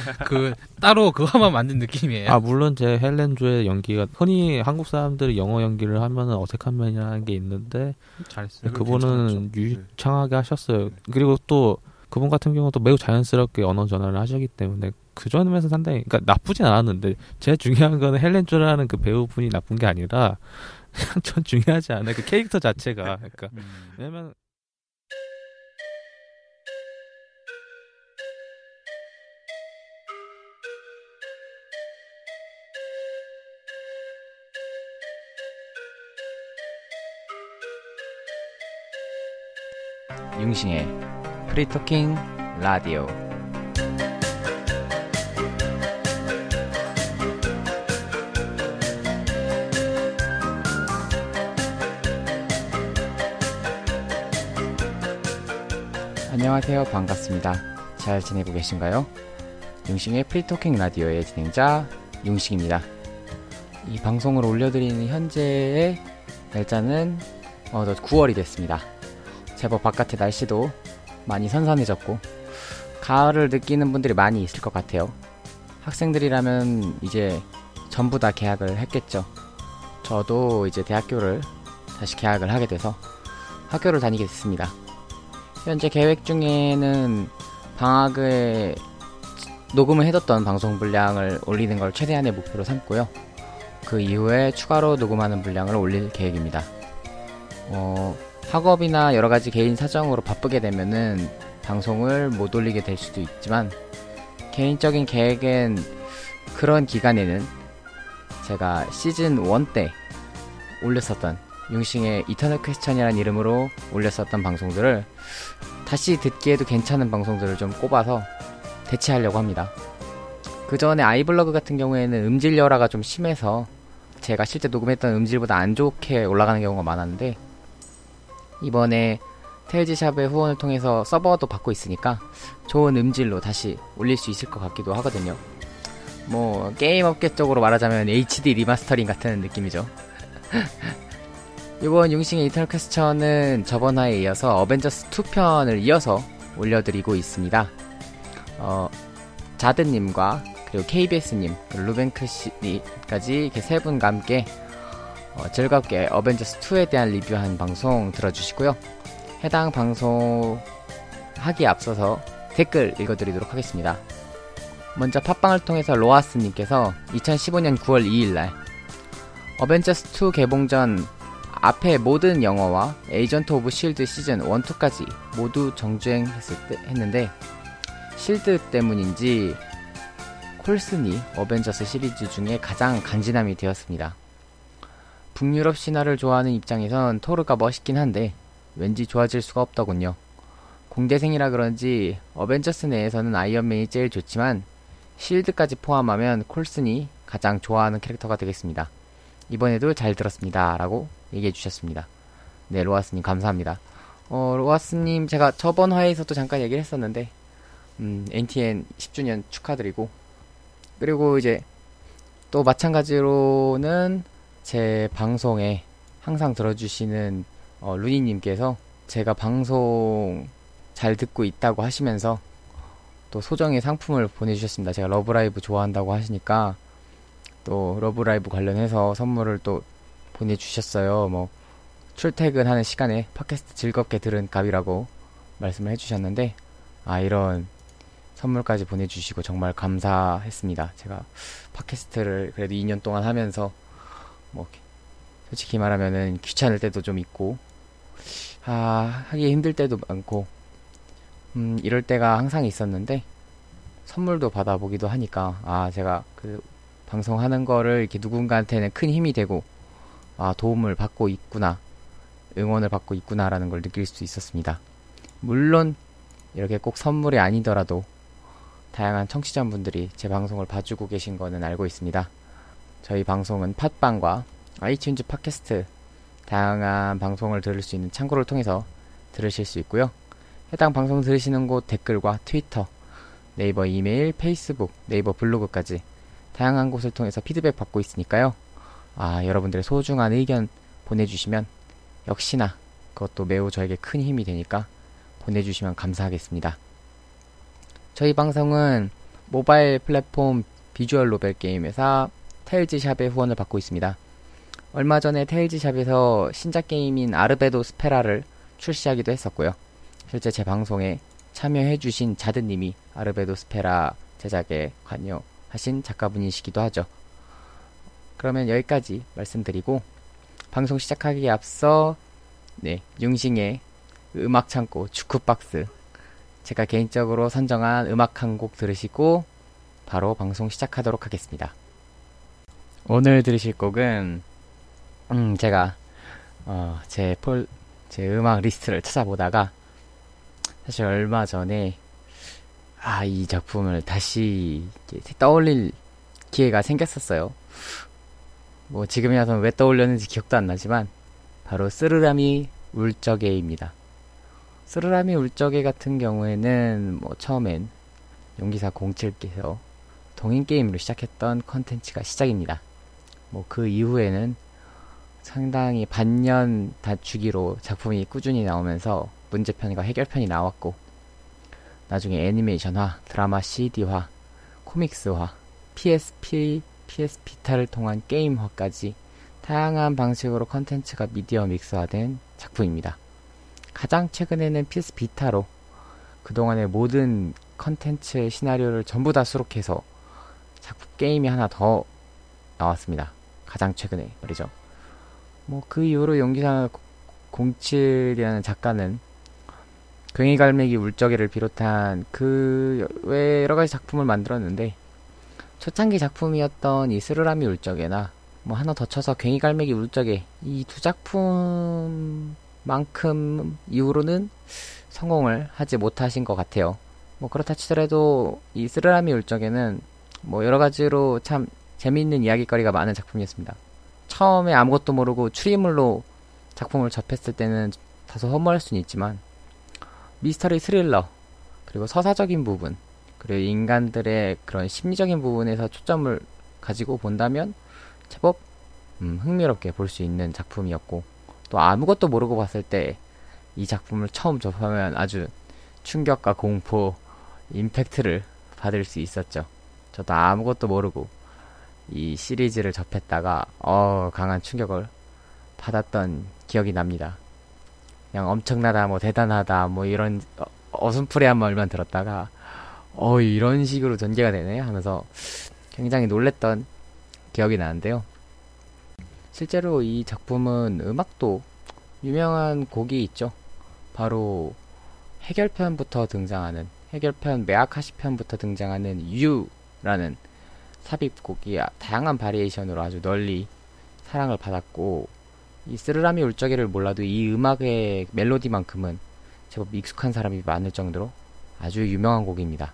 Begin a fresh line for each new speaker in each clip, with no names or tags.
그 따로 그거만 만든 느낌이에요.
아 물론 제 헬렌조의 연기가 흔히 한국 사람들이 영어 연기를 하면은 어색한 면이라는 게 있는데
잘했어요.
그분은 유창하게 하셨어요. 그리고 또 그분 같은 경우도 매우 자연스럽게 언어 전환을 하셨기 때문에 그 점에서 상당히 그러니까 나쁘진 않았는데 제일 중요한 거는 헬렌조라는 그 배우분이 나쁜 게 아니라 그냥 전 중요하지 않아요. 그 캐릭터 자체가 그러니까 왜냐면
융싱의 프리토킹 라디오. 안녕하세요. 반갑습니다. 잘 지내고 계신가요? 융싱의 프리토킹 라디오의 진행자 융싱입니다. 이 방송을 올려드리는 현재의 날짜는 9월이 됐습니다. 제법 바깥의 날씨도 많이 선선해졌고 가을을 느끼는 분들이 많이 있을 것 같아요. 학생들이라면 이제 전부 다 개학을 했겠죠. 저도 이제 대학교를 다시 개학을 하게 돼서 학교를 다니게 됐습니다. 현재 계획 중에는 방학에 녹음을 해뒀던 방송 분량을 올리는 걸 최대한의 목표로 삼고요. 그 이후에 추가로 녹음하는 분량을 올릴 계획입니다. 학업이나 여러가지 개인 사정으로 바쁘게 되면은 방송을 못 올리게 될 수도 있지만 개인적인 계획은 그런 기간에는 제가 시즌 1 때 올렸었던 융싱의 이터널 퀘스천이라는 이름으로 올렸었던 방송들을 다시 듣기에도 괜찮은 방송들을 좀 꼽아서 대체하려고 합니다. 그 전에 아이블로그 같은 경우에는 음질 열화가 좀 심해서 제가 실제 녹음했던 음질보다 안 좋게 올라가는 경우가 많았는데 이번에 테일즈샵의 후원을 통해서 서버도 받고 있으니까 좋은 음질로 다시 올릴 수 있을 것 같기도 하거든요. 뭐 게임 업계 쪽으로 말하자면 HD 리마스터링 같은 느낌이죠. 이번 융싱의 이터널 퀘스천은 저번 화에 이어서 어벤져스 2편을 이어서 올려드리고 있습니다. 자드님과 그리고 KBS님, 루벤크씨까지 이렇게 세 분과 함께 즐겁게 어벤져스 2에 대한 리뷰한 방송 들어주시고요. 해당 방송 하기에 앞서서 댓글 읽어드리도록 하겠습니다. 먼저 팟빵을 통해서 로아스님께서 2015년 9월 2일날 어벤져스 2 개봉 전 앞에 모든 영화와 에이전트 오브 실드 시즌 1, 2까지 모두 정주행했는데 실드 때문인지 콜슨이 어벤져스 시리즈 중에 가장 간지남이 되었습니다. 북유럽 신화를 좋아하는 입장에선 토르가 멋있긴 한데 왠지 좋아질 수가 없더군요. 공대생이라 그런지 어벤져스 내에서는 아이언맨이 제일 좋지만 실드까지 포함하면 콜슨이 가장 좋아하는 캐릭터가 되겠습니다. 이번에도 잘 들었습니다 라고 얘기해 주셨습니다. 네, 로아스님 감사합니다. 로아스님 제가 저번 화에서도 잠깐 얘기를 했었는데 NTN 10주년 축하드리고 그리고 이제 또 마찬가지로는 제 방송에 항상 들어주시는 루니님께서 제가 방송 잘 듣고 있다고 하시면서 또 소정의 상품을 보내주셨습니다. 제가 러브라이브 좋아한다고 하시니까 또 러브라이브 관련해서 선물을 또 보내주셨어요. 뭐 출퇴근하는 시간에 팟캐스트 즐겁게 들은 값이라고 말씀을 해주셨는데 이런 선물까지 보내주시고 정말 감사했습니다. 제가 팟캐스트를 그래도 2년 동안 하면서 뭐 솔직히 말하면은 귀찮을 때도 좀 있고 하기 힘들 때도 많고 이럴 때가 항상 있었는데 선물도 받아보기도 하니까 제가 그 방송하는 거를 이렇게 누군가한테는 큰 힘이 되고 도움을 받고 있구나, 응원을 받고 있구나라는 걸 느낄 수 있었습니다. 물론 이렇게 꼭 선물이 아니더라도 다양한 청취자분들이 제 방송을 봐주고 계신 거는 알고 있습니다. 저희 방송은 팟빵과 아이튠즈 팟캐스트 다양한 방송을 들을 수 있는 창구를 통해서 들으실 수 있고요. 해당 방송 들으시는 곳 댓글과 트위터, 네이버 이메일, 페이스북, 네이버 블로그까지 다양한 곳을 통해서 피드백 받고 있으니까요. 여러분들의 소중한 의견 보내주시면 역시나 그것도 매우 저에게 큰 힘이 되니까 보내주시면 감사하겠습니다. 저희 방송은 모바일 플랫폼 비주얼 노벨 게임 회사 테일즈샵의 후원을 받고 있습니다. 얼마 전에 테일즈샵에서 신작 게임인 아르베도 스페라를 출시하기도 했었고요. 실제 제 방송에 참여해주신 자드님이 아르베도 스페라 제작에 관여하신 작가분이시기도 하죠. 그러면 여기까지 말씀드리고 방송 시작하기에 앞서 융싱의 음악 창고 주크박스 제가 개인적으로 선정한 음악 한 곡 들으시고 바로 방송 시작하도록 하겠습니다. 오늘 들으실 곡은 제가 제 음악 리스트를 찾아보다가 사실 얼마 전에 이 작품을 다시 떠올릴 기회가 생겼었어요. 뭐 지금이라서는 왜 떠올렸는지 기억도 안 나지만 바로 쓰르라미 울적애입니다. 쓰르라미 울적애 같은 경우에는 뭐 처음엔 용기사 07께서 동인게임으로 시작했던 컨텐츠가 시작입니다. 뭐 그 이후에는 상당히 반년 주기로 작품이 꾸준히 나오면서 문제편과 해결편이 나왔고 나중에 애니메이션화, 드라마 CD화, 코믹스화, PSP, PS 비타를 통한 게임화까지 다양한 방식으로 컨텐츠가 미디어 믹스화된 작품입니다. 가장 최근에는 PS 비타로 그동안의 모든 컨텐츠의 시나리오를 전부 다 수록해서 작품 게임이 하나 더 나왔습니다. 가장 최근에 말이죠. 뭐 그 이후로 용기사 07이라는 작가는 괭이갈매기 울적애를 비롯한 그 외 여러 가지 작품을 만들었는데 초창기 작품이었던 이 스르라미 울적애나 뭐 하나 더 쳐서 괭이갈매기 울적애 이 두 작품만큼 이후로는 성공을 하지 못하신 것 같아요. 뭐 그렇다 치더라도 이 스르라미 울적애는 뭐 여러 가지로 참 재미있는 이야기거리가 많은 작품이었습니다. 처음에 아무것도 모르고 추리물로 작품을 접했을 때는 다소 허무할 수는 있지만 미스터리 스릴러 그리고 서사적인 부분 그리고 인간들의 그런 심리적인 부분에서 초점을 가지고 본다면 제법 흥미롭게 볼 수 있는 작품이었고 또 아무것도 모르고 봤을 때 이 작품을 처음 접하면 아주 충격과 공포, 임팩트를 받을 수 있었죠. 저도 아무것도 모르고 이 시리즈를 접했다가 강한 충격을 받았던 기억이 납니다. 그냥 엄청나다, 뭐 대단하다, 뭐 이런 어슴푸레한 말만 들었다가 이런 식으로 전개가 되네 하면서 굉장히 놀랬던 기억이 나는데요. 실제로 이 작품은 음악도 유명한 곡이 있죠. 바로 해결편부터 등장하는 해결편 메아카시편부터 등장하는 U라는 삽입곡이 다양한 바리에이션으로 아주 널리 사랑을 받았고 이 쓰르라미 울적애를 몰라도 이 음악의 멜로디만큼은 제법 익숙한 사람이 많을 정도로 아주 유명한 곡입니다.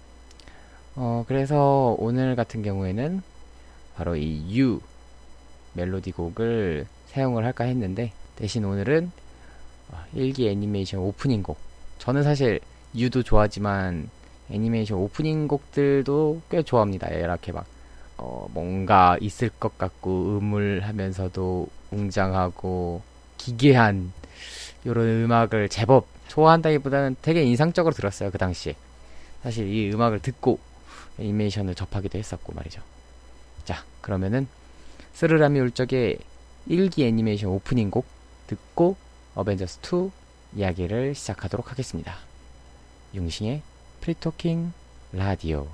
그래서 오늘 같은 경우에는 바로 이 U 멜로디 곡을 사용을 할까 했는데 대신 오늘은 1기 애니메이션 오프닝 곡 저는 사실 U도 좋아하지만 애니메이션 오프닝 곡들도 꽤 좋아합니다. 이렇게 막 뭔가 있을 것 같고 음울하면서도 웅장하고 기괴한 이런 음악을 제법 좋아한다기보다는 되게 인상적으로 들었어요. 그 당시에 사실 이 음악을 듣고 애니메이션을 접하기도 했었고 말이죠. 자, 그러면은 스르라미 울적의 1기 애니메이션 오프닝 곡 듣고 어벤져스 2 이야기를 시작하도록 하겠습니다. 융싱의 프리토킹 라디오.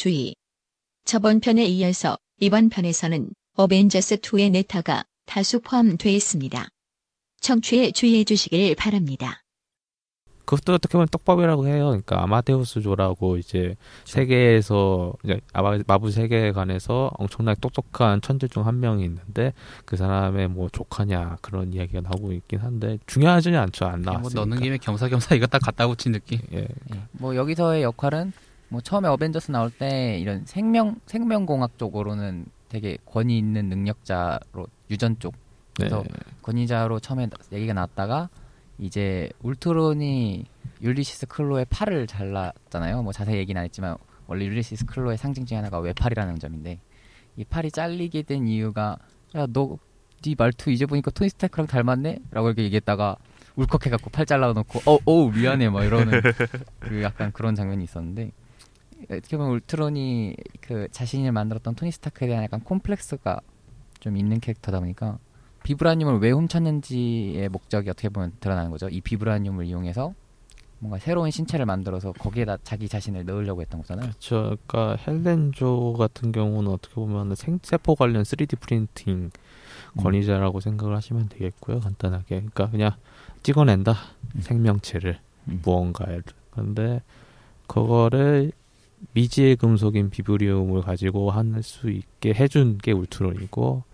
주의. 저번 편에 이어서 이번 편에서는 어벤져스2의 네타가 다수 포함되어 있습니다. 청취에 주의해 주시길 바랍니다.
그것도 어떻게 보면 떡밥이라고 해요. 그러니까 아마데우스조라고 이제 세계에서 이제 마블 세계에 관해서 엄청나게 똑똑한 천재 중 한 명이 있는데 그 사람의 뭐 조카냐 그런 이야기가 나오고 있긴 한데 중요하지는 않죠. 안
뭐
나왔으니까.
넣는 김에 겸사겸사 이거 딱 갖다 붙인 느낌.
예.
뭐 여기서의 역할은 뭐 처음에 어벤져스 나올 때 이런 생명공학 쪽으로는 되게 권위 있는 능력자로 유전 쪽 그래서
네.
권위자로 처음에 얘기가 나왔다가 이제 울트론이 율리시스 클로의 팔을 잘랐잖아요. 뭐 자세히 얘기는 안 했지만 원래 율리시스 클로의 상징 중에 하나가 외팔이라는 점인데 이 팔이 잘리게 된 이유가 야 너 네 말투 이제 보니까 토니 스타크랑 닮았네? 라고 이렇게 얘기했다가 울컥해갖고 팔 잘라놓고 어우 미안해 막 이러는 그 약간 그런 장면이 있었는데 어떻게 보면 울트론이 그 자신이 만들었던 토니 스타크에 대한 약간 콤플렉스가 좀 있는 캐릭터다 보니까 비브라늄을 왜 훔쳤는지의 목적이 어떻게 보면 드러나는 거죠. 이 비브라늄을 이용해서 뭔가 새로운 신체를 만들어서 거기에다 자기 자신을 넣으려고 했던 거잖아요.
그렇죠. 그러니까 헬렌조 같은 경우는 어떻게 보면 생세포 관련 3D 프린팅 권위자라고 생각을 하시면 되겠고요. 간단하게. 그러니까 그냥 찍어낸다. 생명체를 무언가를. 그런데 그거를 미지의 금속인 비브리움을 가지고 할 수 있게 해준 게 울트론이고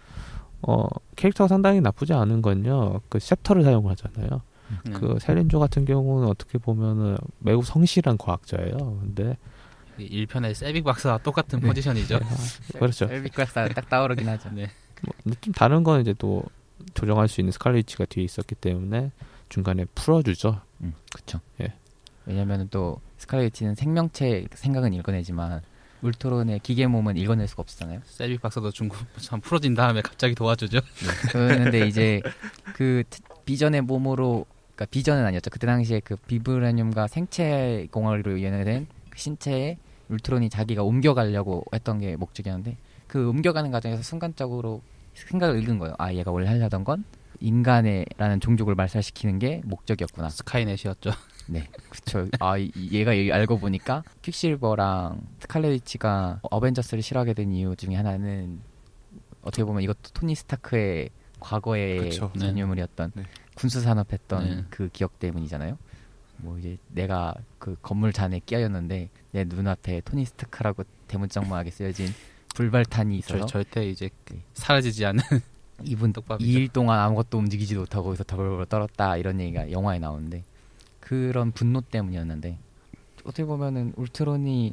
캐릭터가 상당히 나쁘지 않은 건요. 그 셉터를 사용을 하잖아요. 그 셀린조 같은 경우는 어떻게 보면은 매우 성실한 과학자예요. 근데
1편의 세빅 박사와 똑같은 포지션이죠.
그렇죠.
셀빅 박사 딱 떠오르긴 하죠.
네.
뭐, 좀 다른 건 이제 또 조정할 수 있는 스칼렛 위치가 뒤에 있었기 때문에 중간에 풀어주죠.
그렇죠.
예.
왜냐면은 또 스칼렛 위치는 생명체 생각은 읽어내지만 울트론의 기계 몸은 읽어낼 수가 없잖아요.
세빅 박사도 중국 참 풀어진 다음에 갑자기 도와주죠.
그런데 이제 그 비전의 몸으로 그러니까 비전은 아니었죠. 그때 당시에 그 비브라늄과 생체 공학으로 연결된 그 신체에 울트론이 자기가 옮겨가려고 했던 게 목적이었는데 그 옮겨가는 과정에서 순간적으로 생각을 읽은 거예요. 아 얘가 원래 하려던 건 인간이라는 종족을 말살시키는 게 목적이었구나.
스카이넷이었죠.
네, 그쵸. 아, 얘가 알고 보니까 퀵실버랑 스칼렛 위치가 어벤져스를 싫어하게 된 이유 중에 하나는 어떻게 보면 이것도 토니 스타크의 과거의 전유물이었던
네.
군수산업했던
네.
그 기억 때문이잖아요. 뭐 이제 내가 그 건물 잔에 끼어였는데 내 눈앞에 토니 스타크라고 대문짝만하게 쓰여진 불발탄이 있어서
절대 이제 사라지지 않는
이분
떡밥이죠.
2일 동안 아무것도 움직이지도 못하고 거기서 더블벌 떨었다 이런 얘기가 영화에 나오는데 그런 분노 때문이었는데 어떻게 보면은 울트론이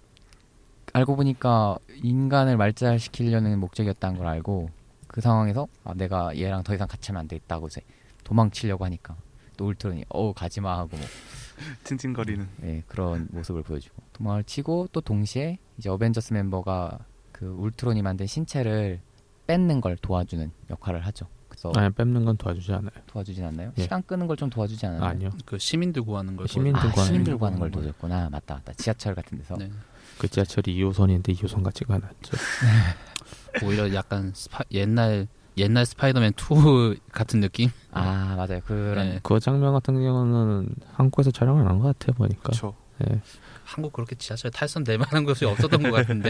알고 보니까 인간을 말살시키려는 목적이었다는 걸 알고 그 상황에서 아 내가 얘랑 더 이상 같이 하면 안 되겠다고 이제 도망치려고 하니까 또 울트론이 가지마 하고 뭐
팅팅거리는
네, 그런 모습을 보여주고 도망을 치고 또 동시에 이제 어벤져스 멤버가 그 울트론이 만든 신체를 뺏는 걸 도와주는 역할을 하죠. 그래서
아니 뺏는 건 도와주지 않아요.
도와주진 않나요?
예.
시간 끄는 걸 좀 도와주지 않나요?
아니요.
그 시민들 구하는 걸
시민들
도와주죠.
구하는
시민들 구하는 걸 도와줬구나. 맞다. 지하철 같은 데서.
네.
그 지하철이 2호선인데 2호선 같지가 않았죠.
오히려 약간 옛날 스파이더맨 2 같은 느낌?
아 맞아요. 그런
네.
그 장면 같은 경우는 한국에서 촬영을 안 한 것 같아요 보니까.
그렇죠.
예.
한국 그렇게 지하철 탈선될 만한 곳이 없었던 것 같은데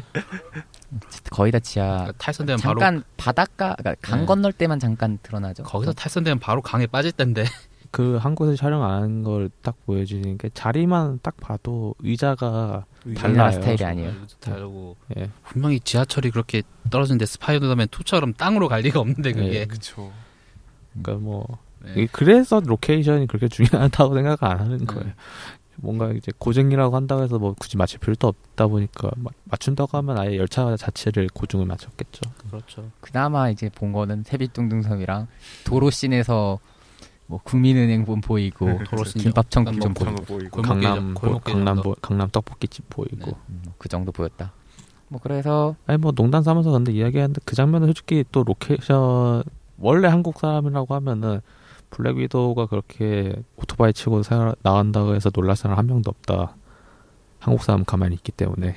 거의 다 지하.
그러니까 탈선되면 바로
잠깐 바닷가, 그러니까 강
네.
건널 때만 잠깐 드러나죠.
거기서 탈선되면 바로 강에 빠질 텐데
그 한국에서 촬영 안 한 걸 딱 보여주는 게 자리만 딱 봐도 의자가
우리나라
달라요.
스타일이 아니에요.
다르고
예.
분명히 지하철이 그렇게 떨어지는데 스파이더맨 2처럼 땅으로 갈 리가 없는데 그게
네.
그렇죠.
그러니까 뭐
네.
그래서 로케이션이 그렇게 중요하다고 생각 안 하는
네.
거예요. 뭔가 이제 고증이라고 한다고 해서 뭐 굳이 맞출 필요도 없다 보니까 맞춘다고 하면 아예 열차 자체를 고증을 맞췄겠죠.
그렇죠.
그나마 이제 본 거는 세빛둥둥섬이랑 도로씬에서 뭐 국민은행 좀 보이고
도로씬
김밥천국 좀
뭐
보이고
보이고
골목길
강남 떡볶이집 보이고.
네.
그 정도 보였다. 뭐 그래서
아니 뭐 농담 삼아서 근데 이야기하는데 그 장면은 솔직히 또 로케이션 원래 한국 사람이라고 하면은 블랙 위도우가 그렇게 오토바이 치고 나간다고 해서 놀랄 사람 한 명도 없다. 한국 사람 가만히 있기 때문에.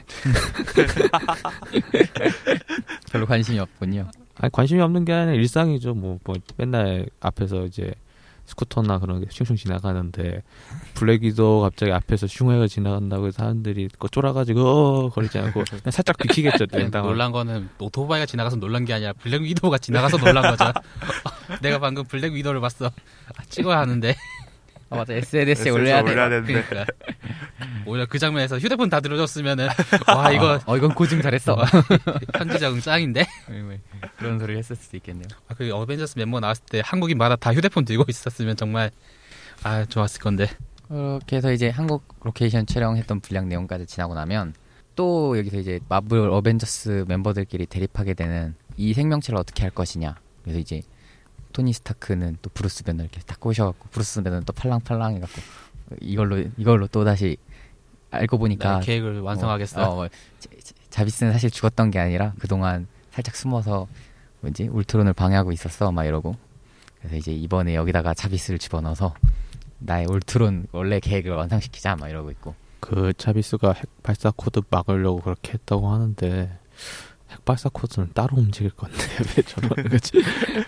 별로 관심이 없군요.
아니 관심이 없는 게 아니라 일상이죠. 뭐 맨날 앞에서 이제 스쿠터나 그런 게 슝슝 지나가는데 블랙 위도우 갑자기 앞에서 슝해가 지나간다고 해서 사람들이 그거 쫄아가지고 거리지 않고 그냥 살짝 비키겠죠.
놀란 거는 오토바이가 지나가서 놀란 게 아니라 블랙 위도우가 지나가서 놀란 거죠. 내가 방금 블랙 위도우를 봤어. 찍어야 하는데.
아, 맞아. SNS에 올려야
되는데.
그러니까. 오히려 그 장면에서 휴대폰 다 들어줬으면은 와 이거
이건 고증 잘했어.
편지 적응 짱인데.
그런 소리를 했을 수도 있겠네요.
그 어벤져스 멤버 나왔을 때 한국인마다 다 휴대폰 들고 있었으면 정말 좋았을 건데.
그렇게 해서 이제 한국 로케이션 촬영했던 분량 내용까지 지나고 나면 또 여기서 이제 마블 어벤져스 멤버들끼리 대립하게 되는 이 생명체를 어떻게 할 것이냐. 그래서 이제 토니 스타크는 또 브루스 배너 이렇게 딱 꼬셔갖고 브루스 배너는 또 팔랑팔랑 해갖고 이걸로 또 다시 알고 보니까
계획을 완성하겠어.
자비스는 사실 죽었던 게 아니라 그동안 살짝 숨어서 울트론을 방해하고 있었어 막 이러고. 그래서 이제 이번에 여기다가 자비스를 집어넣어서 나의 울트론 원래 계획을 완성시키자 막 이러고 있고.
그 자비스가 핵 발사 코드 막으려고 그렇게 했다고 하는데 핵 발사 코드는 따로 움직일 건데 왜 저러는 거지?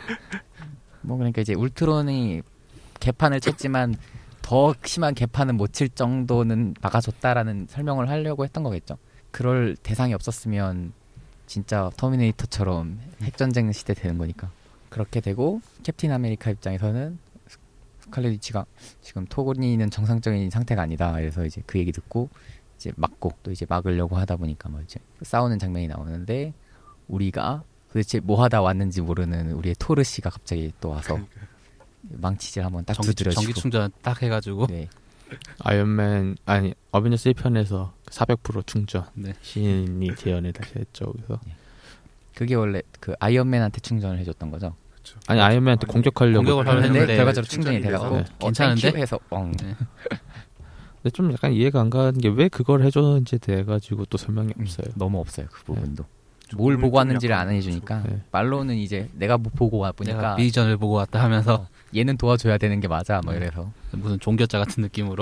뭐 그러니까 이제 울트론이 개판을 쳤지만 더 심한 개판은 못 칠 정도는 막아줬다라는 설명을 하려고 했던 거겠죠. 그럴 대상이 없었으면 진짜 터미네이터처럼 핵전쟁 시대 되는 거니까. 그렇게 되고 캡틴 아메리카 입장에서는 스칼렛 위치가 지금 토니는 정상적인 상태가 아니다. 그래서 이제 그 얘기 듣고 이제 막고 또 이제 막으려고 하다 보니까 뭐 이제 싸우는 장면이 나오는데 우리가 도대체 뭐 하다 왔는지 모르는 우리의 토르 씨가 갑자기 또 와서 망치질 한번 딱 두드려주고
전기 충전 딱 해가지고.
네.
아이언맨 아니 어벤져스 1편에서 400% 충전
네.
신이 재현을 다시 했죠. 그래서
그게 원래 그 아이언맨한테 충전을 해줬던 거죠.
그쵸.
아니 아이언맨한테 공격을
하려
했는데 결과적으로
충전이
충전이 돼갖고
네.
괜찮은데?
땡큐 해서
네.
근데 좀 약간 이해가 안 가는 게 왜 그걸 해줬는지 돼가지고 또 설명이 없어요.
너무 없어요 그 부분도. 뭘 보고 왔는지를 안 해주니까
네.
말로는 이제 내가 뭐 보고 와 보니까
내가 비전을 보고 왔다 하면서
얘는 도와줘야 되는 게 맞아 뭐 이래서
무슨 종교자 같은 느낌으로.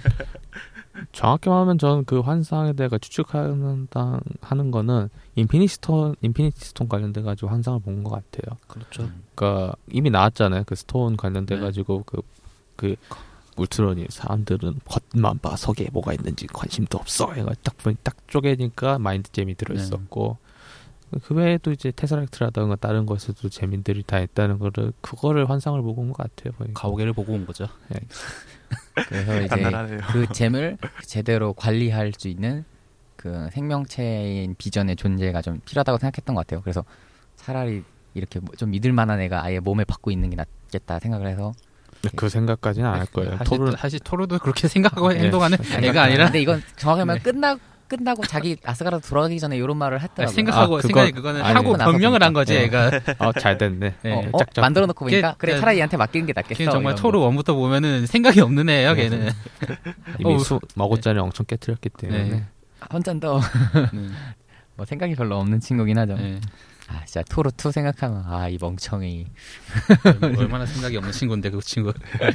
정확히 말하면 저는 그 환상에 대해 추측하는 거는 인피니티 스톤 관련돼 가지고 환상을 본 것 같아요.
그렇죠.
그러니까 이미 나왔잖아요. 그 스톤 관련돼 가지고 그 울트론이 사람들은 겉만 봐 속에 뭐가 있는지 관심도 없어. 이거 딱 보니 딱 쪼개니까 마인드 잼이 들어 있었고 그 외에도 이제 테스라렉트라든가 다른 것에도 재민들이 다 있다는 거를 그거를 환상을 보고 온 것 같아요. 보니까.
가오갤을 보고 온 거죠.
네.
그래서 이제
간단하네요.
그 잼을 제대로 관리할 수 있는 그 생명체인 비전의 존재가 좀 필요하다고 생각했던 것 같아요. 그래서 차라리 이렇게 좀 믿을 만한 애가 아예 몸에 받고 있는 게 낫겠다 생각을 해서.
그 생각까지는 안 할 거예요.
사실 토르도 그렇게 생각하고
네.
행동하는 애가 아니라.
근데 이건 정확히 말하면 끝나고 자기 아스가르드 돌아가기 전에 이런 말을 했더라고요.
생각이 그거는
아니,
하고 변명을 한 거지
네.
애가.
잘 됐네.
네.
만들어 놓고 보니까
걔,
그래 차라리 얘한테 맡기는 게 낫겠어.
걔는 정말
이런
토르
거.
원부터 보면은 생각이 없는 애예요. 걔는.
이미 마고짜리 엄청 깨트렸기 때문에.
네.
혼잔더 뭐 생각이 별로 없는 친구긴 하죠.
네.
아 진짜 토르 2 생각하면 이 멍청이
얼마나 생각이 없는 친구인데 그 친구.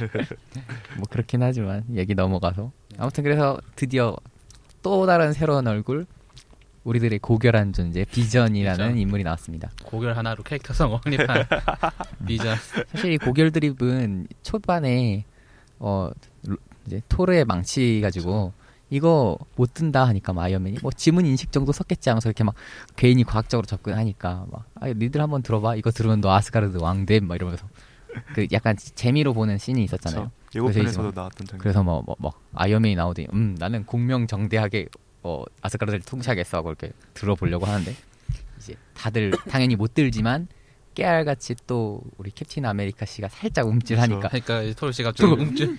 뭐 그렇긴 하지만 얘기 넘어가서 아무튼 그래서 드디어 또 다른 새로운 얼굴 우리들의 고결한 존재 비전이라는
비전.
인물이 나왔습니다.
고결 하나로 캐릭터성 확립한 비전.
사실 이 고결 드립은 초반에 이제 토르의 망치 가지고 이거 못 든다 하니까 아이언맨이 뭐 지문 인식 정도 썼겠지 하면서 이렇게 막 괜히 과학적으로 접근하니까 막 니들 한번 들어봐 이거 들으면 너 아스가르드 왕됨 막 이러면서 그 약간 재미로 보는 씬이 있었잖아요.
예고편에서도 나왔던 장면.
그래서 뭐 아이언맨이 나오더니 나는 공명정대하게 아스가르드를 통치하겠어 하고 이렇게 들어보려고 하는데 이제 다들 당연히 못 들지만 깨알같이 또 우리 캡틴 아메리카 씨가 살짝 움찔하니까
그러니까 토르 씨가 갑자기 움찔.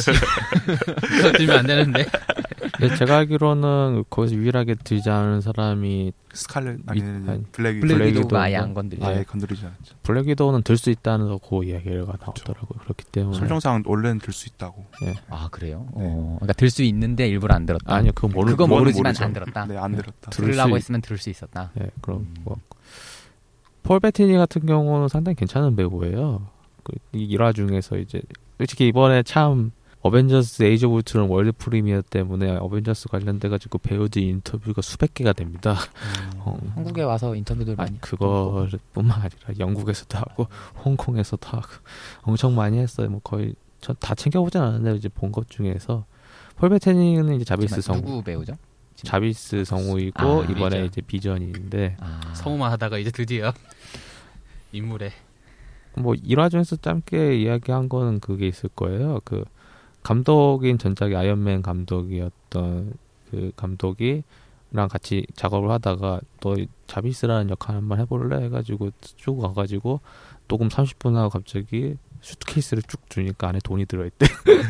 이거 들면 안 되는데.
제가 알기로는 거기서 유일하게 들지 않은 사람이
스칼렛 아니면 블랙
블랙 위도우가
위도우가
아예 안 건드리죠.
아예 건드리지 않죠.
블랙 위도우는 들 수 있다는 그 이야기가 나오더라고요. 그렇기 때문에
설정상 원래는 들 수 있다고.
아 그래요?
네.
그러니까 들 수 있는데 일부러 안 들었다.
아니요 그거
그거 모르지만
모르죠.
안 들었다.
네, 안 들었다.
들으려고 했으면 들을 수 있었다.
네, 그럼 폴 베티니 같은 경우는 상당히 괜찮은 배우예요. 그 일화 중에서 이제 솔직히 이번에 참 어벤져스 에이지 오브 울트론 월드 프리미어 때문에 어벤져스 관련돼가지고 배우들 인터뷰가 수백 개가 됩니다.
한국에 와서 인터뷰들 많이
그거뿐만 아니라 영국에서도 하고 홍콩에서도 하고 엄청 많이 했어요. 뭐 거의 전 다 챙겨보진 않았는데 이제 본 것 중에서 폴 베테니는 이제 자비스 성우.
누구 배우죠?
자비스 성우이고 이번에
비전.
이제 비전인데
성우만 하다가 이제 드디어 인물에
뭐 1화 중에서 짧게 이야기한 거는 그게 있을 거예요. 그 감독인 전작의 아이언맨 감독이었던 그 감독이랑 같이 작업을 하다가 너 자비스라는 역할 한번 해볼래 해가지고 쭉 가가지고 녹음 30분 하고 갑자기 슈트케이스를 쭉 주니까 안에 돈이 들어있대.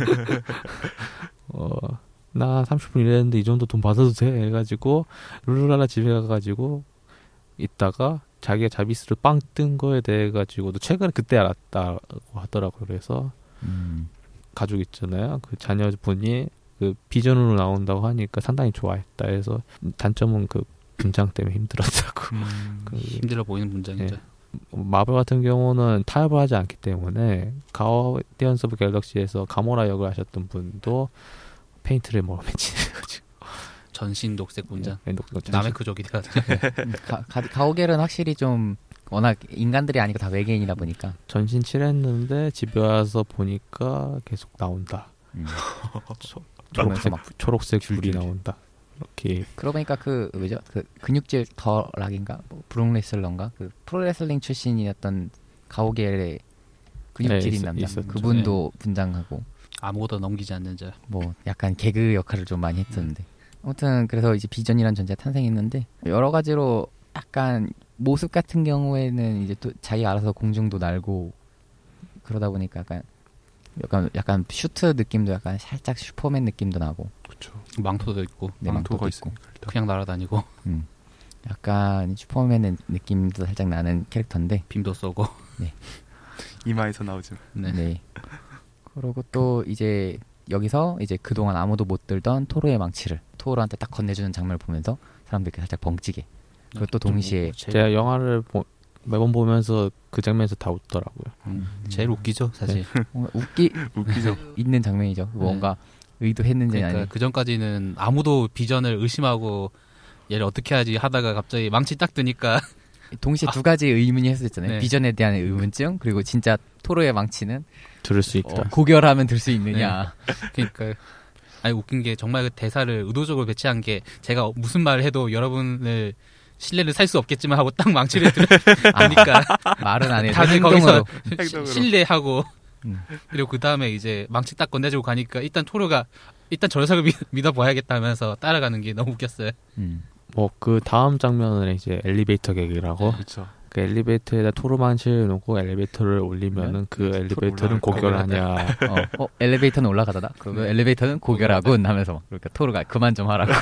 나 30분 일했는데 이 정도 돈 받아도 돼 해가지고 룰루라라 집에 가가지고 있다가 자기가 자비스를 빵 뜬 거에 대해 가지고도 최근에 그때 알았다고 하더라고요. 그래서 가족 있잖아요. 그 자녀분이 그 비전으로 나온다고 하니까 상당히 좋아했다 해서 단점은 그 분장 때문에 힘들었다고. 그
힘들어 보이는 분장이죠.
마블 같은 경우는 타협을 하지 않기 때문에 가디언스 오브 갤럭시에서 가모라 역을 하셨던 분도 페인트를 몸에 칠해가지고
전신 녹색 분장.
전신.
나메크족이 돼가지고.
가오갤은 확실히 좀 워낙 인간들이 아니고 다 외계인이다 보니까
전신 칠했는데 집에 와서 보니까 계속 나온다. 초록색 줄이 나온다. 이렇게.
그러고 보니까 그 왜죠? 그 근육질 더락인가? 뭐 브룩레슬러인가? 그 프로레슬링 출신이었던 가오갤의 근육질인 남자.
있었죠.
그분도 분장하고
아무것도 넘기지 않는 자.
뭐 약간 개그 역할을 좀 많이 했었는데. 아무튼 그래서 이제 비전이라는 존재가 탄생했는데 여러 가지로 약간 모습 같은 경우에는 이제 또 자기 알아서 공중도 날고 그러다 보니까 약간 슈트 느낌도 약간 살짝 슈퍼맨 느낌도 나고.
그렇죠.
망토도 있고.
네,
망토가
있고.
있으니까 일단.
그냥 날아다니고
약간 슈퍼맨의 느낌도 살짝 나는 캐릭터인데.
빔도 쏘고.
이마에서 나오지.
네.
그리고 또 이제 여기서 이제 그동안 아무도 못 들던 토르의 망치를 토르한테 딱 건네주는 장면을 보면서 사람들이 살짝 벙찌게. 그것도 동시에
제가 영화를 매번 보면서 그 장면에서 다 웃더라고요.
제일 웃기죠, 사실.
웃기죠.
있는 장면이죠. 뭔가 의도했는지
그러니까
아니.
그 전까지는 아무도 비전을 의심하고 얘를 어떻게 하지 하다가 갑자기 망치 딱 뜨니까
동시에 두 가지 의문이 했었잖아요.
네.
비전에 대한 의문증 그리고 진짜 토르의 망치는
들을 수 있다.
고결하면 들 수 있느냐.
그러니까 아니 웃긴 게 정말 그 대사를 의도적으로 배치한 게 제가 무슨 말을 해도 여러분을 신뢰를 살 수 없겠지만 하고 딱 망치를 들으니까
말은 안 해도
다들
행동으로.
거기서 신뢰하고 그리고 그 다음에 이제 망치 딱 건네주고 가니까 일단 토르가 일단 저 녀석을 믿어봐야겠다 하면서 따라가는 게 너무 웃겼어요.
뭐 그 다음 장면은 이제 엘리베이터 개그라고.
그렇죠.
그 엘리베이터에다 토르만치를 놓고 엘리베이터를 올리면은 그 엘리베이터는 고결하냐.
엘리베이터는 올라가다다. 그러면 엘리베이터는 고결하군 하면서 막 그러니까 토르가 그만 좀 하라고.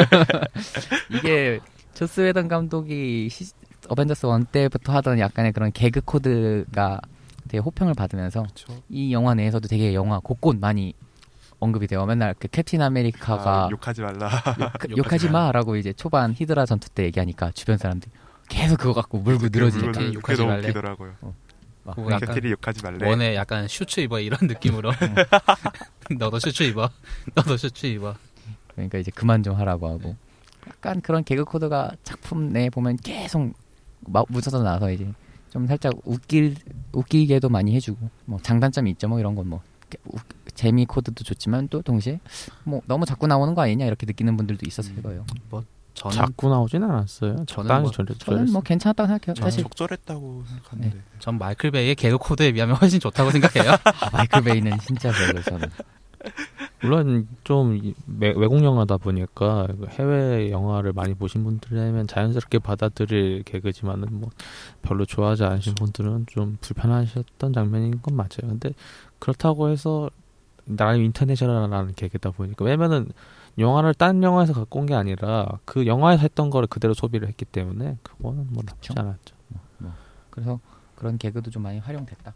이게 조스 웨던 감독이 어벤져스 1 때부터 하던 약간의 그런 개그 코드가 되게 호평을 받으면서
그렇죠.
이 영화 내에서도 되게 영화 곳곳 많이 언급이 돼요. 맨날 그 캡틴 아메리카가
욕하지 말라.
욕하지 마라고 이제 초반 히드라 전투 때 얘기하니까 주변 사람들이 계속 그거 갖고 물고 늘어지니까
그게
욕하지
너무
말래.
웃기더라고요.
그거 약간
캡틴이 욕하지 말래.
원에 약간 슈츠 입어 이런 느낌으로 너도 슈츠 입어 너도 슈츠 입어.
그러니까 이제 그만 좀 하라고 하고 약간 그런 개그 코드가 작품 내에 보면 계속 묻어서 나서 이제 좀 살짝 웃기게도 많이 해주고 뭐 장단점이 있죠. 뭐 이런 건 뭐 재미 코드도 좋지만 또 동시에 뭐 너무 자꾸 나오는 거 아니냐 이렇게 느끼는 분들도 있었을 거예요.
저는
자꾸 나오진 않았어요.
저는
저는 뭐 괜찮았다고 생각해요. 사실
적절했다고 생각하는데.
전 마이클 베이의 개그 코드에 비하면 훨씬 좋다고 생각해요.
마이클 베이는 진짜 별로 저는.
물론 좀 외국 영화다 보니까 해외 영화를 많이 보신 분들이라면 자연스럽게 받아들일 개그지만은 뭐 별로 좋아하지 않으신 분들은 좀 불편하셨던 장면인 건 맞아요. 근데 그렇다고 해서 나름 인터내셔널한 개그다 보니까 왜냐면은 영화를 딴 영화에서 갖고 온 게 아니라 그 영화에서 했던 거를 그대로 소비를 했기 때문에 그거는 뭐 나쁘지 않았죠.
그래서 그런 개그도 좀 많이 활용됐다.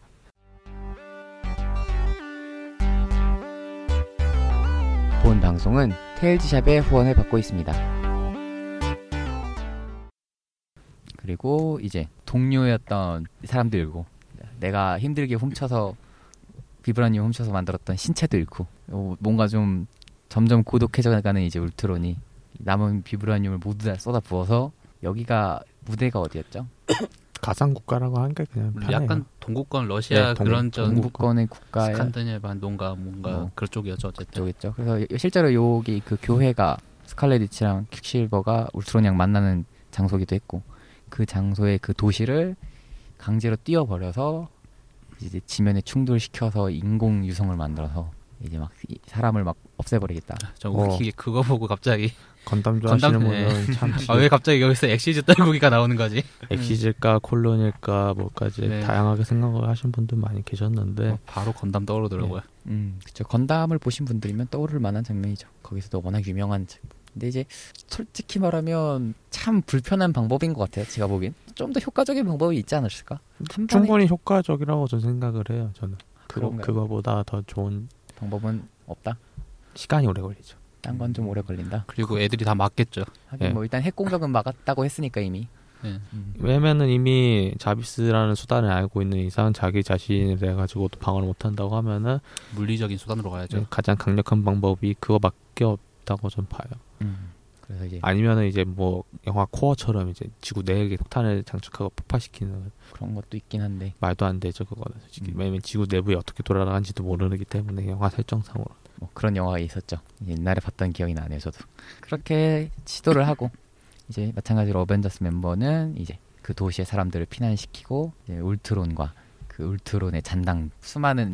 본 방송은 테일즈샵의 후원을 받고 있습니다. 그리고 이제 동료였던 사람들고 내가 힘들게 훔쳐서 비브라늄 훔쳐서 만들었던 신체도 잃고 뭔가 좀 점점 고독해져가는 이제 울트론이 남은 비브라늄을 모두 다 쏟아 부어서 여기가 무대가 어디였죠?
가상 국가라고 하는 게 그냥 편해요.
약간 동구권 러시아
네,
그런
동부권의 국가에
스칸디네비아 뭔가 그쪽이었죠 어쨌든.
그쪽이었죠. 그래서 실제로 여기 그 교회가 스칼렛 위치랑 퀵실버가 울트론이랑 만나는 장소기도 했고 그 장소의 그 도시를 강제로 띄워버려서 이제 지면에 충돌시켜서 인공 유성을 만들어서 이제 막 사람을 막 없애버리겠다.
저 웃긴 게 그거 보고 갑자기
건담 좋아하시는 분은 참
왜 갑자기 여기서 엑시즈 떨구기가 나오는 거지?
엑시즈일까 콜론일까 뭐까지
네.
다양하게 생각을 하신 분들 많이 계셨는데
바로 건담 떠오르더라고요.
그쵸. 건담을 보신 분들이면 떠오를 만한 장면이죠. 거기서도 워낙 유명한 근데 이제 솔직히 말하면 참 불편한 방법인 것 같아요. 제가 보기엔 좀 더 효과적인 방법이 있지 않았을까?
충분히 효과적이라고 저는 생각을 해요. 저는
그런가요?
그거보다 더 좋은
방법은 없다.
시간이 오래 걸리죠.
딴 건 좀 오래 걸린다.
그리고 애들이 다 맞겠죠.
하긴
예.
뭐 일단 핵 공격은 막았다고 했으니까 이미.
네.
왜냐면은 이미 자비스라는 수단을 알고 있는 이상 자기 자신에 대해 가지고도 방어를 못한다고 하면은
물리적인 수단으로 가야죠.
가장 강력한 방법이 그거밖에 없다고 전 봐요.
그래서 이제
아니면은 이제 뭐 영화 코어처럼 이제 지구 내에 폭탄을 장착하고 폭파시키는
그런 것도 있긴 한데
말도 안 되죠 그거는 솔직히. 왜냐면 지구 내부에 어떻게 돌아가는지도 모르기 때문에 영화 설정상으로.
뭐 그런 영화가 있었죠. 옛날에 봤던 기억이 나네요, 저도. 그렇게 시도를 하고 이제 마찬가지로 어벤져스 멤버는 이제 그 도시의 사람들을 피난시키고 이제 울트론과 그 울트론의 잔당 수많은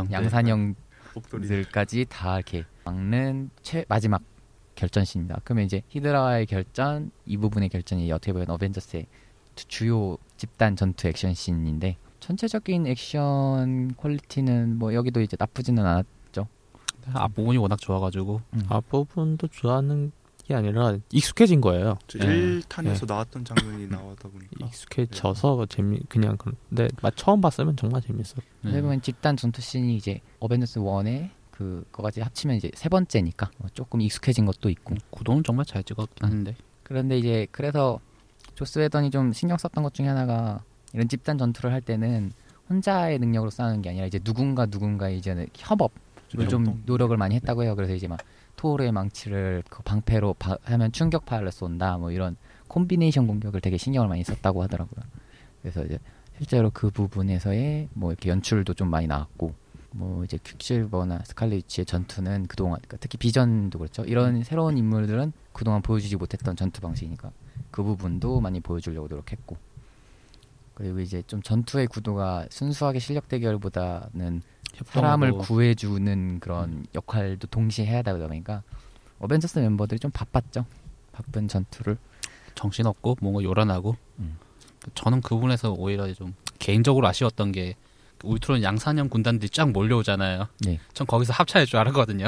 양산형들까지 다 이렇게 막는 마지막 결전씬입니다. 그러면 이제 히드라의 결전, 이 부분의 결전이 어떻게 보면 어벤져스의 주요 집단 전투 액션 씬인데 전체적인 액션 퀄리티는 뭐 여기도 이제 나쁘지는 않았죠.
앞부분이 워낙 좋아가지고
앞부분도 좋아하는 게 아니라 익숙해진 거예요.
저 1탄에서 나왔던 장면이 나오다 보니까
익숙해져서 그냥 근데 처음 봤으면 정말 재밌어.
어떻게 보면 집단 전투 씬이 이제 어벤져스 1에 그거까지 합치면 이제 세 번째니까 조금 익숙해진 것도 있고.
구도는 정말 잘 찍었긴 한데.
그런데 이제 그래서 조스 웨던이 좀 신경 썼던 것 중에 하나가 이런 집단 전투를 할 때는 혼자의 능력으로 싸우는 게 아니라 이제 누군가 이제는 협업을 좀 노력을 많이 했다고 해요. 그래서 이제 막 토르의 망치를 그 방패로 하면 충격파를 쏜다 뭐 이런 콤비네이션 공격을 되게 신경을 많이 썼다고 하더라고요. 그래서 이제 실제로 그 부분에서의 뭐 이렇게 연출도 좀 많이 나왔고 뭐 이제 퀵실버나 스칼렛 위치의 전투는 그동안 그러니까 특히 비전도 그렇죠. 이런 새로운 인물들은 그동안 보여주지 못했던 전투 방식이니까 그 부분도 많이 보여주려고 노력했고 그리고 이제 좀 전투의 구도가 순수하게 실력 대결보다는 사람을 구해주는 그런 역할도 동시에 해야 되다 보니까 어벤져스 멤버들이 좀 바빴죠. 바쁜 전투를
정신없고 뭔가 요란하고 저는 그 부분에서 오히려 좀 개인적으로 아쉬웠던 게 울트론 양산형 군단들이 쫙 몰려오잖아요.
네.
전 거기서 합체할 줄 알았거든요.